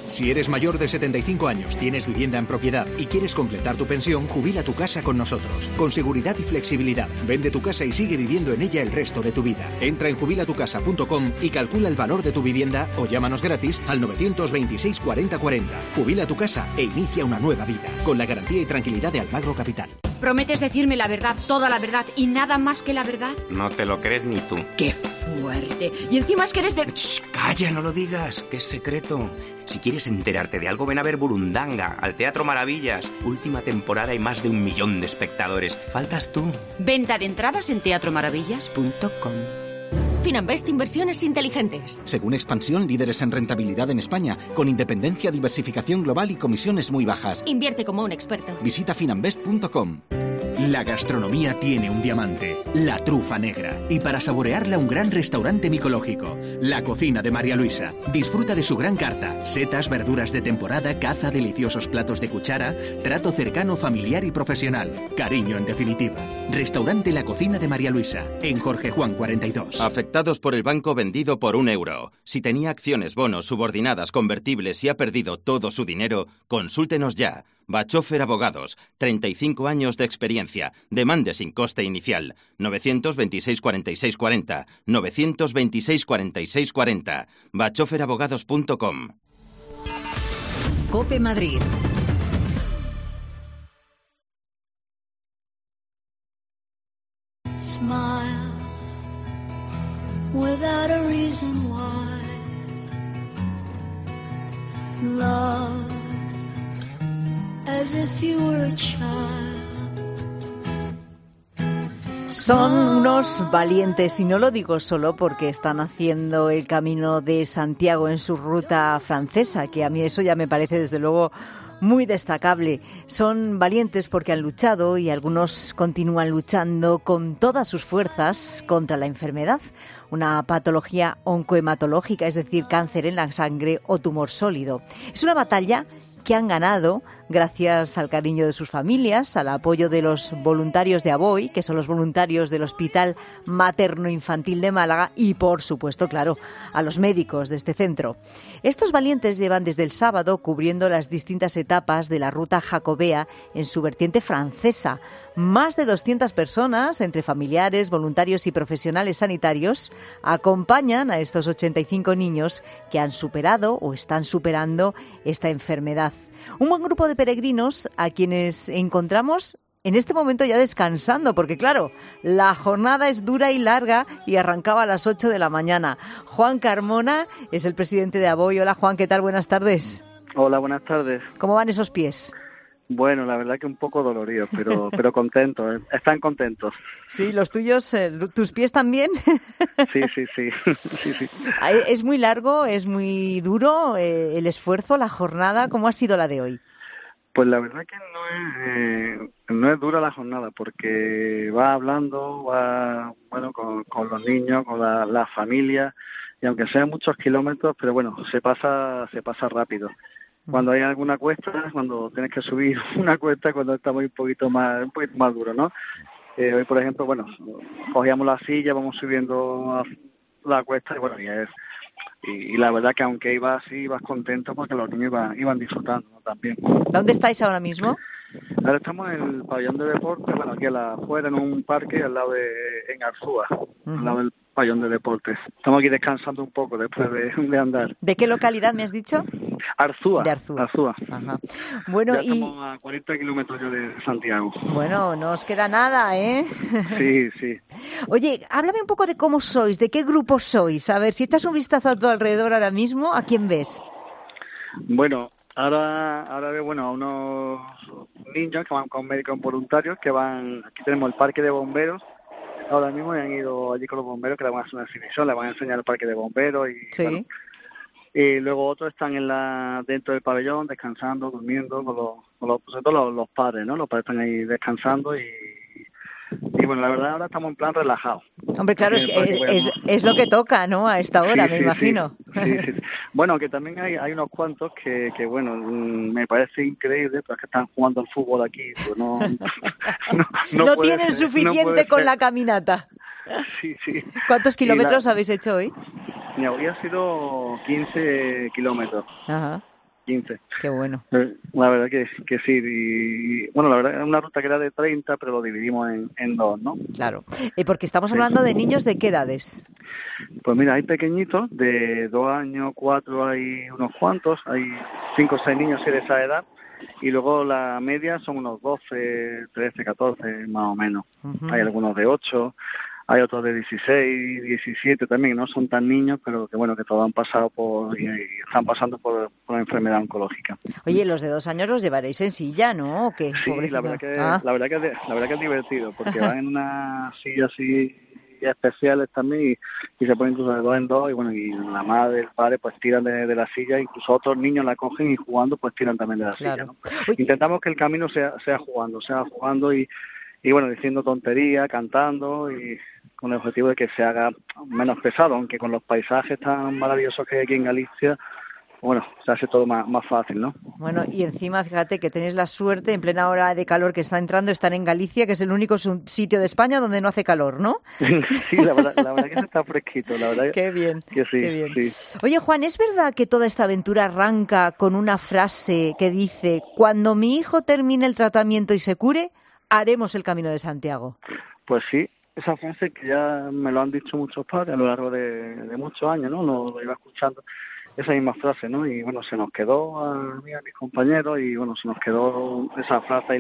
Speaker 30: Si eres mayor de 75 años, tienes vivienda en propiedad y quieres completar tu pensión, jubila tu casa con nosotros. Con seguridad y flexibilidad. Vende tu casa y sigue viviendo en ella el resto de tu vida. Entra en jubilatucasa.com y calcula el valor de tu vivienda o llámanos gratis al 926 40 40. Jubila tu casa e inicia una nueva vida. Con la garantía y tranquilidad de Almagro Capital.
Speaker 1: ¿Prometes decirme la verdad, toda la verdad y nada más que la verdad?
Speaker 5: No te lo crees ni tú.
Speaker 1: ¡Qué fuerte! Y encima es que eres de...
Speaker 5: ¡Shh! ¡Calla, no lo digas! Que es secreto. Si quieres enterarte de algo, ven a ver Burundanga, al Teatro Maravillas. Última temporada y más de 1 millón de espectadores. Faltas tú.
Speaker 1: Venta de entradas en teatromaravillas.com.
Speaker 6: Finanbest Inversiones Inteligentes.
Speaker 30: Según Expansión, líderes en rentabilidad en España, con independencia, diversificación global y comisiones muy bajas.
Speaker 6: Invierte como un experto.
Speaker 30: Visita finanbest.com. La gastronomía tiene un diamante, la trufa negra. Y para saborearla, un gran restaurante micológico, La Cocina de María Luisa. Disfruta de su gran carta, setas, verduras de temporada, caza, deliciosos platos de cuchara, trato cercano, familiar y profesional. Cariño, en definitiva. Restaurante La Cocina de María Luisa, en Jorge Juan 42.
Speaker 7: Afectados por el banco vendido por €1. Si tenía acciones, bonos, subordinadas, convertibles y ha perdido todo su dinero, consúltenos ya. Bachofer Abogados, 35 años de experiencia. Demande sin coste inicial. 926 46 40. 926 46 40. bachoferabogados.com.
Speaker 2: COPE Madrid.
Speaker 8: Smile without a reason why. Love as if you were a child.
Speaker 4: Son unos valientes, y no lo digo solo porque están haciendo el Camino de Santiago en su ruta francesa, que a mí eso ya me parece desde luego muy destacable. Son valientes porque han luchado y algunos continúan luchando con todas sus fuerzas contra la enfermedad, una patología oncohematológica, es decir, cáncer en la sangre o tumor sólido. Es una batalla que han ganado gracias al cariño de sus familias, al apoyo de los voluntarios de ABOI, que son los voluntarios del Hospital Materno-Infantil de Málaga, y, por supuesto, claro, a los médicos de este centro. Estos valientes llevan desde el sábado cubriendo las distintas etapas de la ruta jacobea en su vertiente francesa. Más de 200 personas, entre familiares, voluntarios y profesionales sanitarios, acompañan a estos 85 niños que han superado o están superando esta enfermedad. Un buen grupo de peregrinos a quienes encontramos en este momento ya descansando, porque claro, la jornada es dura y larga y arrancaba a las 8 de la mañana. Juan Carmona es el presidente de ABOI. Hola Juan, ¿qué tal? Buenas tardes.
Speaker 9: Hola, buenas tardes.
Speaker 4: ¿Cómo van esos pies?
Speaker 9: Bueno, la verdad que un poco doloridos, pero contentos, están contentos.
Speaker 4: Sí, los tuyos, ¿tus pies también?
Speaker 9: Sí.
Speaker 4: ¿Es muy largo, es muy duro el esfuerzo, la jornada? ¿Cómo ha sido la de hoy?
Speaker 9: Pues la verdad que no es dura la jornada, porque va hablando, con los niños, con la familia, y aunque sean muchos kilómetros, pero bueno, se pasa rápido. Cuando hay alguna cuesta, cuando tienes que subir una cuesta, cuando está un poquito más duro, ¿no? Hoy, por ejemplo, cogíamos la silla, vamos subiendo la cuesta y la verdad que aunque ibas así, ibas contento porque los niños iban disfrutando, ¿no? También.
Speaker 4: ¿Dónde estáis ahora mismo?
Speaker 9: Ahora estamos en el pabellón de deportes, aquí afuera en un parque en Arzúa, al lado del pabellón de deportes. Estamos aquí descansando un poco después de andar.
Speaker 4: ¿De qué localidad me has dicho?
Speaker 9: Arzúa.
Speaker 4: De Arzúa.
Speaker 9: Ajá.
Speaker 4: Bueno,
Speaker 9: ya estamos a 40 kilómetros de Santiago.
Speaker 4: Bueno, no os queda nada, ¿eh?
Speaker 9: Sí.
Speaker 4: Oye, háblame un poco de cómo sois, de qué grupo sois. A ver, si echas un vistazo a tu alrededor ahora mismo, ¿a quién ves?
Speaker 9: Bueno, ahora veo a unos niños que van con médicos voluntarios, que van, aquí tenemos el parque de bomberos, ahora mismo han ido allí con los bomberos, que le van a hacer una exhibición, le van a enseñar el parque de bomberos y luego otros están dentro del pabellón descansando, durmiendo con los padres, ¿no? Los padres están ahí descansando y bueno, la verdad ahora estamos en plan relajado.
Speaker 4: Hombre, claro, es lo que toca, ¿no? A esta hora, me imagino.
Speaker 9: Sí. Bueno, que también hay unos cuantos que me parece increíble, pero es que están jugando al fútbol aquí. Pues
Speaker 4: no tienen suficiente con la caminata.
Speaker 9: Sí.
Speaker 4: ¿Cuántos kilómetros habéis hecho hoy?
Speaker 9: Mira, hoy ha sido 15 kilómetros.
Speaker 4: Ajá.
Speaker 9: 15.
Speaker 4: Qué bueno.
Speaker 9: La verdad que sí. Y, bueno, la verdad era una ruta que era de 30, pero lo dividimos en dos, ¿no?
Speaker 4: Claro. Porque estamos hablando de niños de qué edades.
Speaker 9: Pues mira, hay pequeñitos de 2 años, 4, hay unos cuantos, hay 5 o 6 niños de esa edad, y luego la media son unos 12, 13, 14 más o menos. Uh-huh. Hay algunos de 8, hay otros de 16, 17 también, no son tan niños, pero que bueno, que todos han pasado y están pasando por enfermedad oncológica.
Speaker 4: Oye, los de 2 años los llevaréis en silla, ¿no? ¿O qué?
Speaker 9: Sí, la verdad que es divertido, porque van en una silla así especiales también y se ponen incluso de 2 en 2 y bueno, y la madre, el padre pues tiran de la silla, incluso otros niños la cogen y jugando pues tiran también de la silla, ¿no? Intentamos que el camino sea jugando y bueno, diciendo tonterías, cantando y con el objetivo de que se haga menos pesado, aunque con los paisajes tan maravillosos que hay aquí en Galicia, bueno, se hace todo más fácil, ¿no?
Speaker 4: Bueno, y encima, fíjate que tenéis la suerte, en plena hora de calor que está entrando, estar en Galicia, que es el único sitio de España donde no hace calor, ¿no?
Speaker 9: Sí, la verdad que está fresquito, la verdad.
Speaker 4: Qué bien,
Speaker 9: que sí,
Speaker 4: qué bien.
Speaker 9: Sí.
Speaker 4: Oye, Juan, ¿es verdad que toda esta aventura arranca con una frase que dice: cuando mi hijo termine el tratamiento y se cure, haremos el Camino de Santiago?
Speaker 9: Pues sí, esa frase que ya me lo han dicho muchos padres a lo largo de muchos años, ¿no? Lo iba escuchando. Esa misma frase, ¿no? Y bueno, se nos quedó a mí, a mis compañeros, y bueno, se nos quedó esa frase en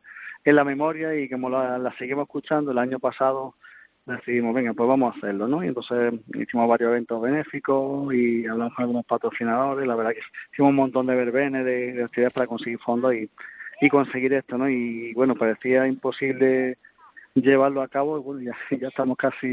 Speaker 9: la memoria, y como la seguimos escuchando, el año pasado decidimos, venga, pues vamos a hacerlo, ¿no? Y entonces hicimos varios eventos benéficos y hablamos con algunos patrocinadores. La verdad que hicimos un montón de verbenes, de actividades para conseguir fondos y conseguir esto, ¿no? Y bueno, parecía imposible llevarlo a cabo, y bueno, ya estamos casi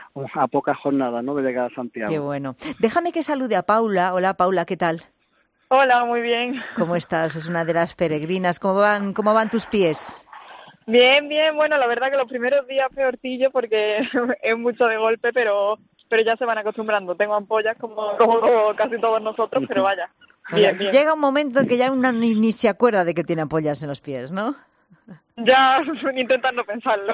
Speaker 9: a pocas jornadas, ¿no?, de llegar a Santiago.
Speaker 4: Qué bueno. Déjame que salude a Paula. Hola, Paula, ¿qué tal?
Speaker 10: Hola, muy bien.
Speaker 4: ¿Cómo estás? Es una de las peregrinas. ¿Cómo van tus pies?
Speaker 10: Bien, bueno, la verdad que los primeros días peorcillo porque es mucho de golpe, pero ya se van acostumbrando. Tengo ampollas como casi todos nosotros, pero vaya, bien.
Speaker 4: Llega un momento en que ya una ni se acuerda de que tiene ampollas en los pies, ¿no?
Speaker 10: Ya, intentando pensarlo.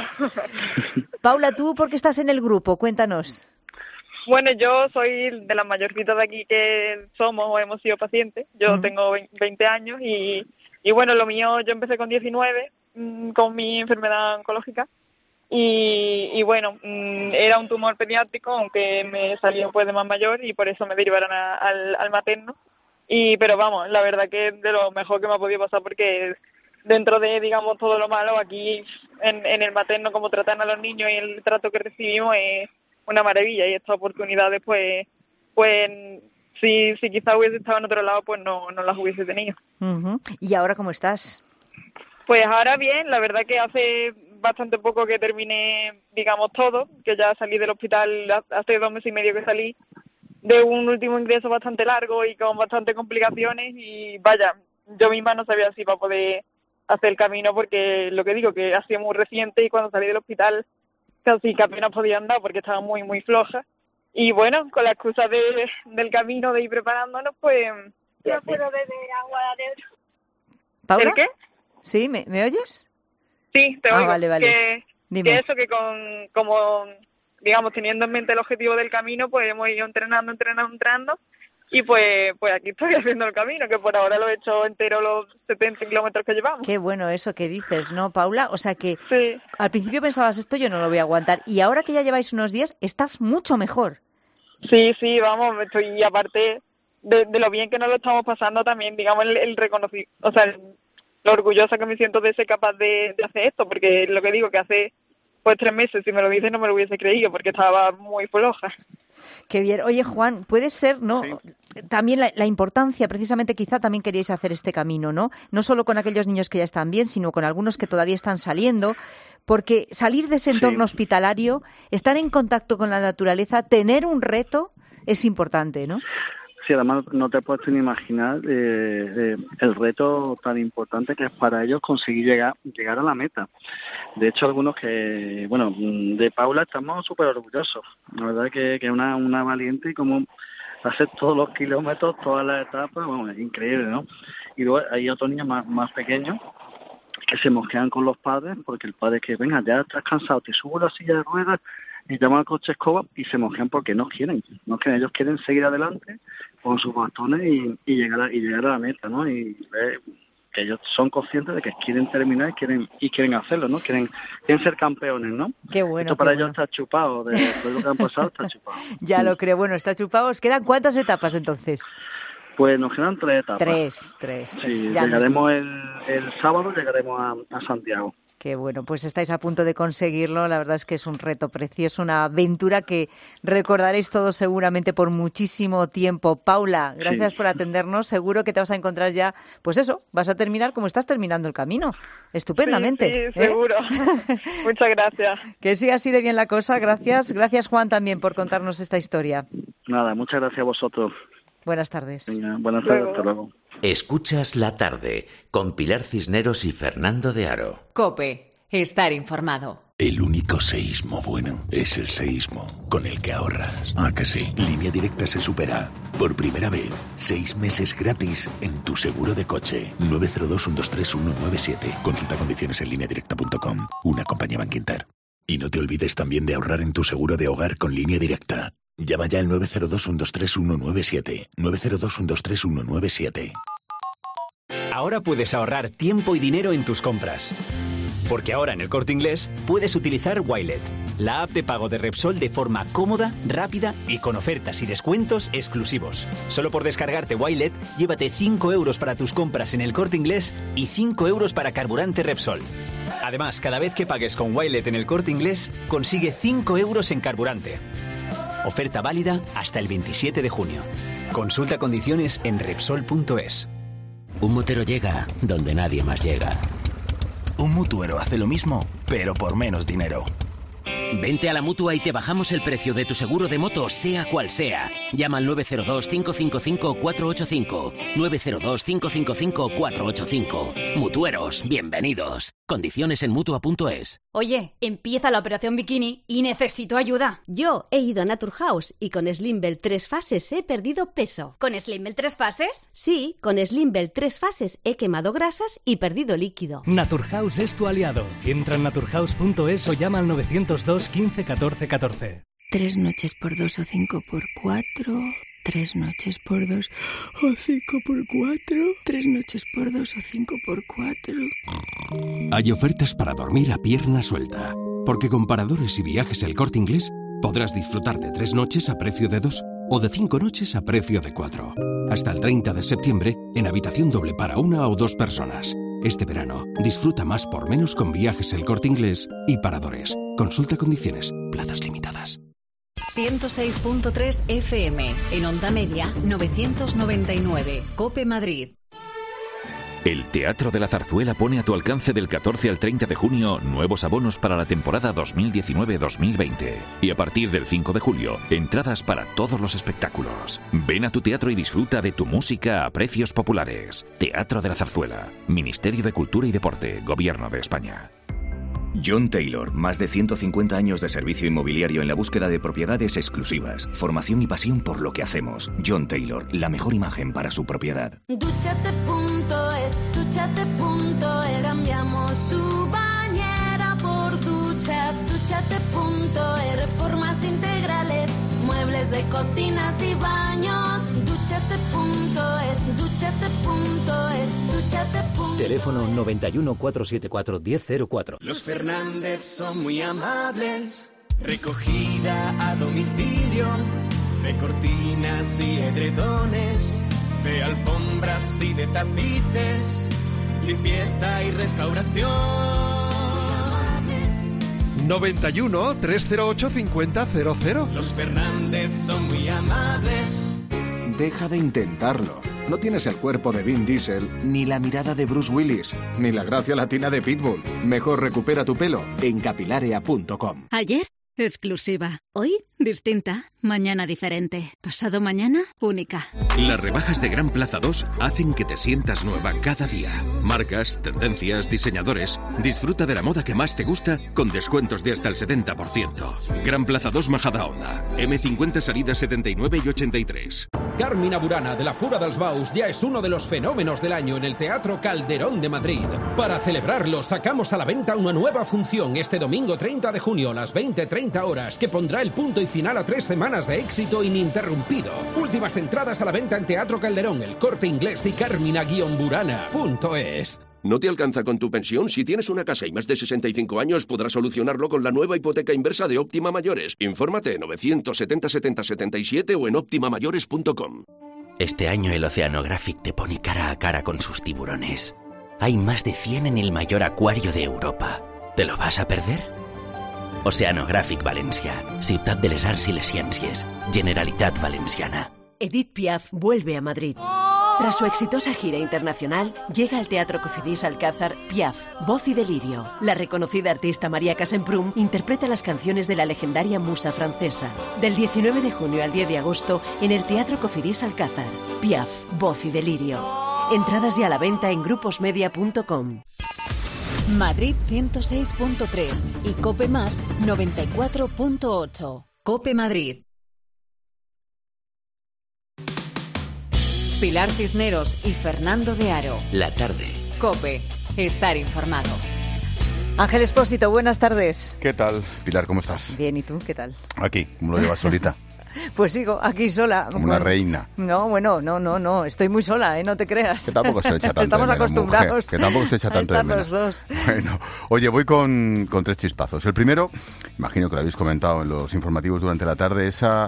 Speaker 4: Paula, ¿tú por qué estás en el grupo? Cuéntanos.
Speaker 10: Bueno, yo soy de las mayorcitas de aquí que somos o hemos sido pacientes. Yo tengo 20 años y bueno, lo mío, yo empecé con 19 con mi enfermedad oncológica y bueno, era un tumor pediátrico, aunque me salió pues de más mayor y por eso me derivaron al materno. Pero vamos, la verdad que es de lo mejor que me ha podido pasar, porque dentro de, digamos, todo lo malo, aquí en el materno, como tratan a los niños y el trato que recibimos es una maravilla, y estas oportunidades pues si quizá hubiese estado en otro lado, pues no las hubiese tenido.
Speaker 4: Uh-huh. ¿Y ahora cómo estás?
Speaker 10: Pues ahora bien, la verdad que hace bastante poco que terminé, digamos, todo, que ya salí del hospital hace 2 meses y medio que salí de un último ingreso bastante largo y con bastantes complicaciones, y vaya, yo misma no sabía si iba a poder hacer el camino, porque lo que digo, que ha sido muy reciente, y cuando salí del hospital casi que apenas podía andar porque estaba muy, muy floja. Y bueno, con la excusa del camino, de ir preparándonos, pues...
Speaker 12: Yo puedo beber agua de...
Speaker 4: ¿Paula?
Speaker 10: ¿El qué?
Speaker 4: ¿Sí? ¿Me oyes?
Speaker 10: Sí, te oigo.
Speaker 4: Vale.
Speaker 10: Que eso, que como digamos, teniendo en mente el objetivo del camino, pues hemos ido entrenando, y pues aquí estoy haciendo el camino, que por ahora lo he hecho entero los 70 kilómetros que llevamos.
Speaker 4: Qué bueno eso que dices, ¿no, Paula? O sea que
Speaker 10: sí.
Speaker 4: Al principio pensabas, esto yo no lo voy a aguantar, y ahora que ya lleváis unos días, estás mucho mejor.
Speaker 10: Sí, vamos, y aparte de lo bien que nos lo estamos pasando también, digamos, el reconocido, o sea, lo orgullosa que me siento de ser capaz de hacer esto, porque lo que digo, que hace pues 3 meses, si me lo dices, no me lo hubiese creído, porque estaba muy floja.
Speaker 4: Qué bien. Oye, Juan, puede ser, ¿no? Sí. También la importancia, precisamente, quizá también queríais hacer este camino, ¿no? No solo con aquellos niños que ya están bien, sino con algunos que todavía están saliendo, porque salir de ese entorno hospitalario, estar en contacto con la naturaleza, tener un reto, es importante, ¿no?
Speaker 9: Sí, además no te puedes ni imaginar el reto tan importante que es para ellos conseguir llegar a la meta. De hecho, algunos que, bueno, de Paula estamos súper orgullosos. La verdad que es una valiente, y como hacer todos los kilómetros, todas las etapas, bueno, es increíble, ¿no? Y luego hay otros niños más pequeños que se mosquean con los padres, porque el padre que, venga, ya estás cansado, te subo la silla de ruedas y llaman al coche escoba y se mojan porque no quieren, ellos quieren seguir adelante con sus bastones y llegar a la meta, ¿no? Y que ellos son conscientes de que quieren terminar y quieren hacerlo, ¿no? Quieren ser campeones, ¿no?
Speaker 4: Qué bueno.
Speaker 9: Esto para ellos está chupado, de todo lo que han pasado está chupado.
Speaker 4: Ya lo creo. Bueno, está chupado. ¿Os quedan cuántas etapas entonces?
Speaker 9: Pues nos quedan 3 etapas.
Speaker 4: Tres.
Speaker 9: Sí,
Speaker 4: ya
Speaker 9: llegaremos el sábado, llegaremos a Santiago.
Speaker 4: Qué bueno, pues estáis a punto de conseguirlo. La verdad es que es un reto precioso, una aventura que recordaréis todos seguramente por muchísimo tiempo. Paula, gracias por atendernos. Seguro que te vas a encontrar ya, pues eso, vas a terminar como estás terminando el camino. Estupendamente.
Speaker 10: Sí, seguro. Muchas gracias.
Speaker 4: Que siga así de bien la cosa. Gracias. Gracias, Juan, también por contarnos esta historia.
Speaker 9: Nada, muchas gracias a vosotros.
Speaker 4: Buenas tardes.
Speaker 9: Venga, buenas tardes, hasta luego.
Speaker 3: Escuchas La Tarde con Pilar Cisneros y Fernando de Aro.
Speaker 2: COPE. Estar informado.
Speaker 11: El único seísmo bueno es el seísmo con el que ahorras. ¿Ah, que sí? Línea Directa se supera. Por primera vez, 6 meses gratis en tu seguro de coche. 902-123-197. Consulta condiciones en lineadirecta.com. Una compañía Bankinter. Y no te olvides también de ahorrar en tu seguro de hogar con Línea Directa. Llama ya al 902-123-197. 902-123-197.
Speaker 28: Ahora puedes ahorrar tiempo y dinero en tus compras. Porque ahora en El Corte Inglés puedes utilizar Wilet, la app de pago de Repsol de forma cómoda, rápida y con ofertas y descuentos exclusivos. Solo por descargarte Wilet, llévate 5 euros para tus compras en El Corte Inglés y 5 euros para carburante Repsol. Además, cada vez que pagues con Wilet en El Corte Inglés, consigue 5 euros en carburante. Oferta válida hasta el 27 de junio. Consulta condiciones en Repsol.es.
Speaker 13: Un motero llega donde nadie más llega.
Speaker 14: Un mutuero hace lo mismo, pero por menos dinero.
Speaker 13: Vente a la Mutua y te bajamos el precio de tu seguro de moto, sea cual sea. Llama al 902-555-485. 902-555-485. Mutueros, bienvenidos. Condiciones en Mutua.es.
Speaker 1: Oye, empieza la operación bikini y necesito ayuda.
Speaker 15: Yo he ido a Naturhaus y con Slimbell 3 fases he perdido peso.
Speaker 1: ¿Con Slimbell 3 fases?
Speaker 15: Sí, con Slimbell 3 fases he quemado grasas y perdido líquido.
Speaker 16: Naturhaus es tu aliado. Entra en naturhaus.es o llama al 902 15 14 14.
Speaker 8: 3 noches por 2 o 5 por 4... 3 noches por 2 o 5 por 4... 3 noches por 2 o 5 por 4...
Speaker 27: Hay ofertas para dormir a pierna suelta, porque con Paradores y Viajes El Corte Inglés podrás disfrutar de 3 noches a precio de 2 o de 5 noches a precio de 4. Hasta el 30 de septiembre en habitación doble para 1 o 2 personas. Este verano, disfruta más por menos con Viajes El Corte Inglés y Paradores. Consulta condiciones, plazas limitadas.
Speaker 2: 106.3 FM, en onda media 999, COPE Madrid.
Speaker 17: El Teatro de la Zarzuela pone a tu alcance del 14 al 30 de junio nuevos abonos para la temporada 2019-2020. Y a partir del 5 de julio, entradas para todos los espectáculos. Ven a tu teatro y disfruta de tu música a precios populares. Teatro de la Zarzuela, Ministerio de Cultura y Deporte, Gobierno de España.
Speaker 26: John Taylor, más de 150 años de servicio inmobiliario en la búsqueda de propiedades exclusivas, formación y pasión por lo que hacemos. John Taylor, la mejor imagen para su propiedad.
Speaker 8: Dúchate.es, dúchate.es, cambiamos su bañera por ducha. Dúchate.es, reformas integrales, muebles de cocinas y baños. Dúchate.es, dúchate.es, dúchate.es.
Speaker 28: Teléfono 91 474 1004.
Speaker 18: Los Fernández son muy amables. Recogida a domicilio de cortinas y edredones, de alfombras y de tapices, limpieza y restauración. Son muy amables.
Speaker 19: 91 308 5000.
Speaker 18: Los Fernández son muy amables.
Speaker 20: Deja de intentarlo. No tienes el cuerpo de Vin Diesel, ni la mirada de Bruce Willis, ni la gracia latina de Pitbull. Mejor recupera tu pelo en Capilaria.com.
Speaker 23: Ayer, exclusiva. Hoy, distinta. Mañana, diferente. Pasado mañana, única.
Speaker 27: Las rebajas de Gran Plaza 2 hacen que te sientas nueva cada día. Marcas, tendencias, diseñadores. Disfruta de la moda que más te gusta con descuentos de hasta el 70%. Gran Plaza 2 Majadahonda. M50 salidas 79 y 83.
Speaker 5: Carmina Burana, de la Fura dels Baus, ya es uno de los fenómenos del año en el Teatro Calderón de Madrid. Para celebrarlo, sacamos a la venta una nueva función este domingo 30 de junio a las 20:30 horas, que pondrá el punto y final a 3 semanas de éxito ininterrumpido. Últimas entradas a la venta en Teatro Calderón, El Corte Inglés y carmina-burana.es.
Speaker 27: ¿No te alcanza con tu pensión? Si tienes una casa y más de 65 años, podrás solucionarlo con la nueva hipoteca inversa de Óptima Mayores. Infórmate en 970 70 77 o en optimamayores.com.
Speaker 3: Este año el Oceanographic te pone cara a cara con sus tiburones. Hay más de 100 en el mayor acuario de Europa. ¿Te lo vas a perder? Oceanographic Valencia, Ciutat de les Arts y les Ciències, Generalitat Valenciana.
Speaker 6: Edith Piaf vuelve a Madrid. Tras su exitosa gira internacional, llega al Teatro Cofidis Alcázar Piaf, Voz y Delirio. La reconocida artista María Casemprum interpreta las canciones de la legendaria musa francesa. Del 19 de junio al 10 de agosto, en el Teatro Cofidis Alcázar. Piaf, Voz y Delirio. Entradas ya a la venta en gruposmedia.com.
Speaker 2: Madrid 106.3 y Cope Más 94.8. Cope Madrid. Pilar Cisneros y Fernando de Aro.
Speaker 3: La tarde.
Speaker 2: Cope, estar informado.
Speaker 4: Ángel Espósito, buenas tardes.
Speaker 7: ¿Qué tal, Pilar? ¿Cómo estás?
Speaker 4: Bien, ¿y tú? ¿Qué tal?
Speaker 7: Aquí, ¿cómo lo llevas solita?
Speaker 4: Pues sigo aquí sola.
Speaker 7: Como una reina.
Speaker 4: No, bueno, no, estoy muy sola, no te creas.
Speaker 7: Que tampoco se echa tanto.
Speaker 4: Estamos
Speaker 7: de menos,
Speaker 4: acostumbrados.
Speaker 7: Mujer, que tampoco se echa tanto de menos.
Speaker 4: Los dos.
Speaker 7: Bueno, oye, voy con 3 chispazos. El primero, imagino que lo habéis comentado en los informativos durante la tarde, esa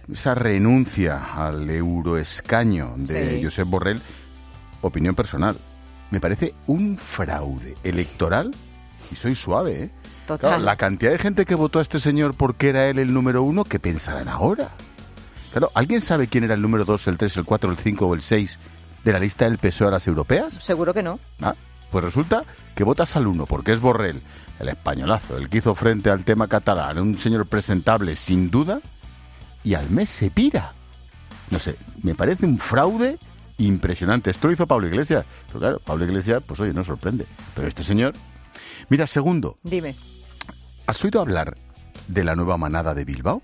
Speaker 7: renuncia al euroescaño de Josep Borrell, opinión personal, me parece un fraude electoral, y soy suave, ¿eh?
Speaker 4: Total.
Speaker 7: Claro, la cantidad de gente que votó a este señor porque era él el número 1, ¿qué pensarán ahora? Claro, ¿alguien sabe quién era el número 2, el 3, el 4, el 5 o el 6 de la lista del PSOE a las europeas?
Speaker 4: Seguro que no.
Speaker 7: Pues resulta que votas al 1 porque es Borrell, el españolazo, el que hizo frente al tema catalán, un señor presentable sin duda, y al mes se pira. No sé, me parece un fraude impresionante. Esto lo hizo Pablo Iglesias. Pero claro, Pablo Iglesias, pues oye, no sorprende. Pero este señor... Mira, segundo.
Speaker 4: Dime.
Speaker 7: ¿Has oído hablar de la nueva manada de Bilbao?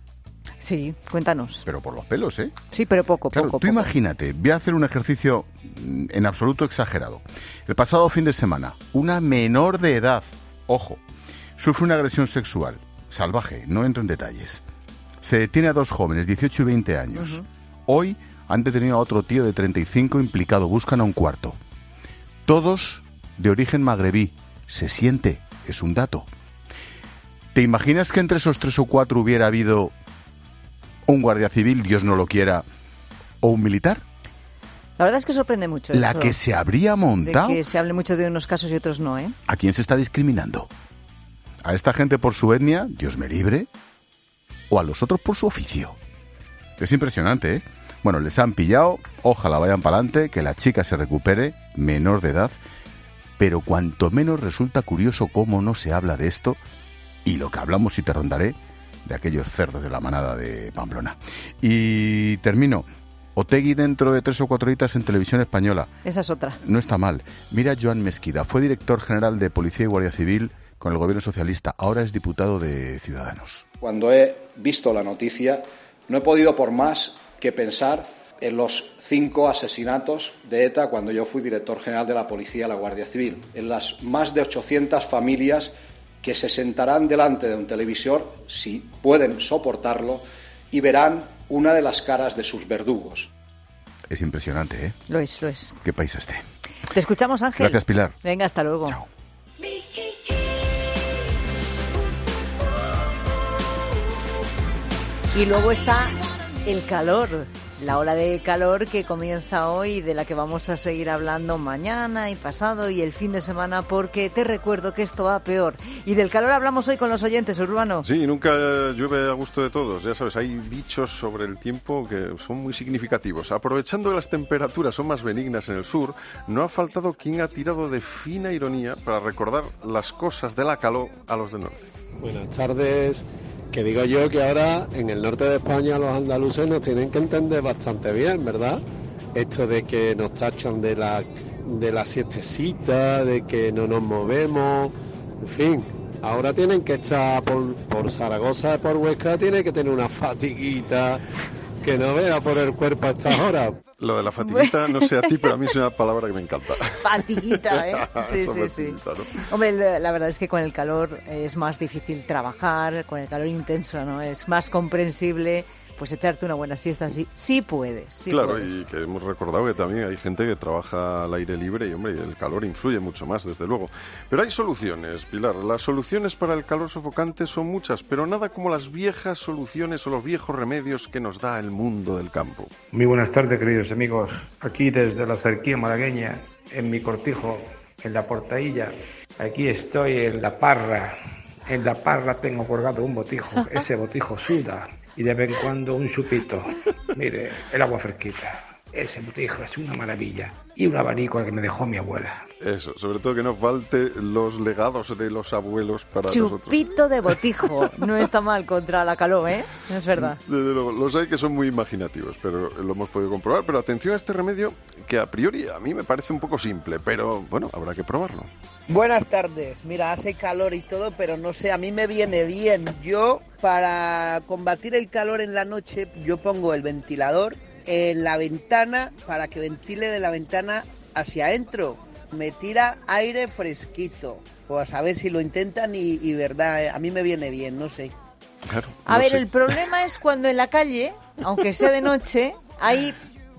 Speaker 4: Sí, cuéntanos.
Speaker 7: Pero por los pelos, ¿eh?
Speaker 4: Sí, pero poco.
Speaker 7: Tú imagínate, voy a hacer un ejercicio en absoluto exagerado. El pasado fin de semana, una menor de edad, ojo, sufre una agresión sexual salvaje, no entro en detalles. Se detiene a 2 jóvenes, 18 y 20 años. Uh-huh. Hoy han detenido a otro tío de 35 implicado, buscan a un cuarto. Todos de origen magrebí. Se siente, es un dato. ¿Te imaginas que entre esos 3 o 4 hubiera habido un guardia civil, Dios no lo quiera, o un militar?
Speaker 4: La verdad es que sorprende mucho.
Speaker 7: La que se habría montado.
Speaker 4: De que se hable mucho de unos casos y otros no, ¿eh?
Speaker 7: ¿A quién se está discriminando? ¿A esta gente por su etnia, Dios me libre? ¿O a los otros por su oficio? Es impresionante, ¿eh? Bueno, les han pillado, ojalá vayan para adelante, que la chica se recupere, menor de edad, pero cuanto menos resulta curioso cómo no se habla de esto, y lo que hablamos y te rondaré, de aquellos cerdos de la manada de Pamplona. Y termino. Otegi dentro de 3 o 4 horitas en Televisión Española.
Speaker 4: Esa es otra.
Speaker 7: No está mal. Mira a Joan Mesquida, fue director general de Policía y Guardia Civil con el gobierno socialista, ahora es diputado de Ciudadanos.
Speaker 12: Cuando he visto la noticia, no he podido por más que pensar en los 5 asesinatos de ETA cuando yo fui director general de la Policía y la Guardia Civil, en las más de 800 familias que se sentarán delante de un televisor, si pueden soportarlo, y verán una de las caras de sus verdugos.
Speaker 7: Es impresionante, ¿eh?
Speaker 4: Lo es.
Speaker 7: ¿Qué país este?
Speaker 4: Te escuchamos, Ángel.
Speaker 7: Gracias, Pilar.
Speaker 4: Venga, hasta luego.
Speaker 7: Chao.
Speaker 4: Y luego está el calor, la ola de calor que comienza hoy, de la que vamos a seguir hablando mañana y pasado y el fin de semana, porque te recuerdo que esto va peor. Y del calor hablamos hoy con los oyentes, Urbano.
Speaker 19: Sí, nunca llueve a gusto de todos. Ya sabes, hay dichos sobre el tiempo que son muy significativos. Aprovechando que las temperaturas son más benignas en el sur, no ha faltado quien ha tirado de fina ironía para recordar las cosas de la calor a los del norte.
Speaker 21: Buenas tardes.
Speaker 9: Que digo yo que ahora en el norte de España los andaluces nos tienen que entender bastante bien, ¿verdad? Esto de que nos tachan de la siestecita, de que no nos movemos, en fin. Ahora tienen que estar por Zaragoza, por Huesca, tienen que tener una fatiguita que no vea por el cuerpo a estas horas.
Speaker 19: Lo de la fatiguita, no sé a ti, pero a mí es una palabra que me encanta.
Speaker 4: Fatiguita, ¿eh? Sí.
Speaker 19: ¿No?
Speaker 4: Hombre, la verdad es que con el calor es más difícil trabajar, con el calor intenso, ¿no? Es más comprensible, pues echarte una buena siesta, sí puedes.
Speaker 19: Claro,
Speaker 4: puedes.
Speaker 19: Y que hemos recordado que también hay gente que trabaja al aire libre y, hombre, el calor influye mucho más, desde luego. Pero hay soluciones, Pilar. Las soluciones para el calor sofocante son muchas, pero nada como las viejas soluciones o los viejos remedios que nos da el mundo del campo.
Speaker 10: Muy buenas tardes, queridos amigos. Aquí desde la cerquía malagueña, en mi cortijo, en la Portailla. Aquí estoy en la parra. En la parra tengo colgado un botijo. Ese botijo suda. Y de vez en cuando un chupito. Mire, el agua fresquita. Ese botijo es una maravilla. Y un abanico que me dejó mi abuela.
Speaker 19: Eso, sobre todo que no falte los legados de los abuelos para nosotros.
Speaker 4: Chupito de botijo. No está mal contra la calor, ¿eh? Es verdad.
Speaker 19: Desde luego, los hay que son muy imaginativos, pero lo hemos podido comprobar. Pero atención a este remedio que a priori a mí me parece un poco simple, pero bueno, habrá que probarlo.
Speaker 11: Buenas tardes. Mira, hace calor y todo, pero no sé, a mí me viene bien. Yo, para combatir el calor en la noche, yo pongo el ventilador en la ventana para que ventile de la ventana hacia adentro. Me tira aire fresquito. Pues a ver si lo intentan y verdad, a mí me viene bien, no sé.
Speaker 19: Claro,
Speaker 4: a ver, el problema es cuando en la calle, aunque sea de noche, hay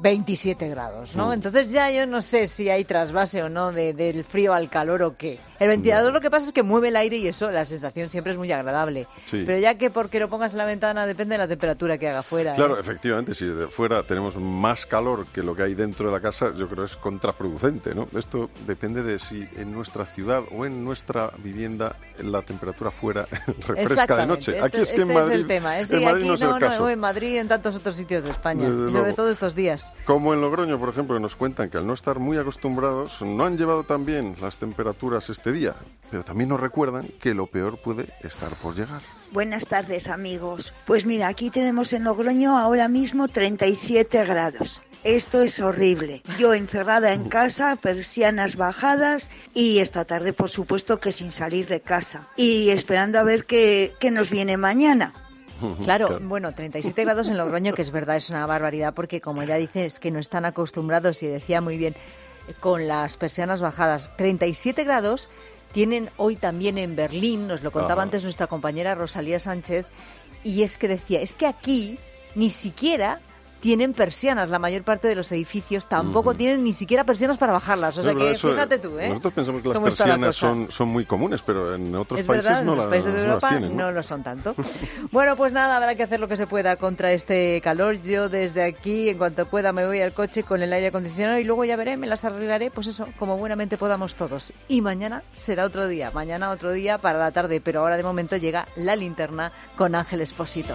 Speaker 4: 27 grados, ¿no? Entonces ya yo no sé si hay trasvase o no del frío al calor o qué. El ventilador lo que pasa es que mueve el aire y eso, la sensación siempre es muy agradable. Sí. Pero ya que porque lo pongas en la ventana depende de la temperatura que haga fuera.
Speaker 19: Claro, efectivamente, si de fuera tenemos más calor que lo que hay dentro de la casa, yo creo que es contraproducente, ¿no? Esto depende de si en nuestra ciudad o en nuestra vivienda la temperatura fuera refresca de noche. Aquí es que en Madrid,
Speaker 4: es el tema.
Speaker 19: en Madrid
Speaker 4: aquí
Speaker 19: no es el caso.
Speaker 4: No, en Madrid y en tantos otros sitios de España.
Speaker 19: Desde
Speaker 4: y sobre todo estos días.
Speaker 19: Como en Logroño, por ejemplo, nos cuentan que al no estar muy acostumbrados no han llevado tan bien las temperaturas este día, pero también nos recuerdan que lo peor puede estar por llegar.
Speaker 14: Buenas tardes, amigos. Pues mira, aquí tenemos en Logroño ahora mismo 37 grados. Esto es horrible. Yo encerrada en casa, persianas bajadas y esta tarde, por supuesto, que sin salir de casa. Y esperando a ver qué nos viene mañana.
Speaker 4: Claro, bueno, 37 grados en Logroño, que es verdad, es una barbaridad, porque como ya dices, que no están acostumbrados, y decía muy bien, con las persianas bajadas. 37 grados tienen hoy también en Berlín, nos lo contaba antes nuestra compañera Rosalía Sánchez, y es que decía, es que aquí ni siquiera tienen persianas, la mayor parte de los edificios tampoco tienen ni siquiera persianas para bajarlas, o sea que fíjate tú, ¿eh?
Speaker 19: Nosotros pensamos que las persianas son muy comunes, pero en otros países
Speaker 4: verdad,
Speaker 19: no,
Speaker 4: en los países de Europa
Speaker 19: las tienen,
Speaker 4: no lo son tanto. Bueno, pues nada, habrá que hacer lo que se pueda contra este calor. Yo desde aquí, en cuanto pueda, me voy al coche con el aire acondicionado y luego ya veré, me las arreglaré, pues eso, como buenamente podamos todos. Y mañana será otro día para la tarde, pero ahora de momento llega La Linterna con Ángel Espósito.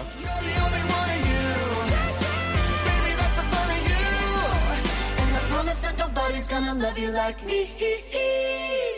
Speaker 18: Nobody's gonna love you like me.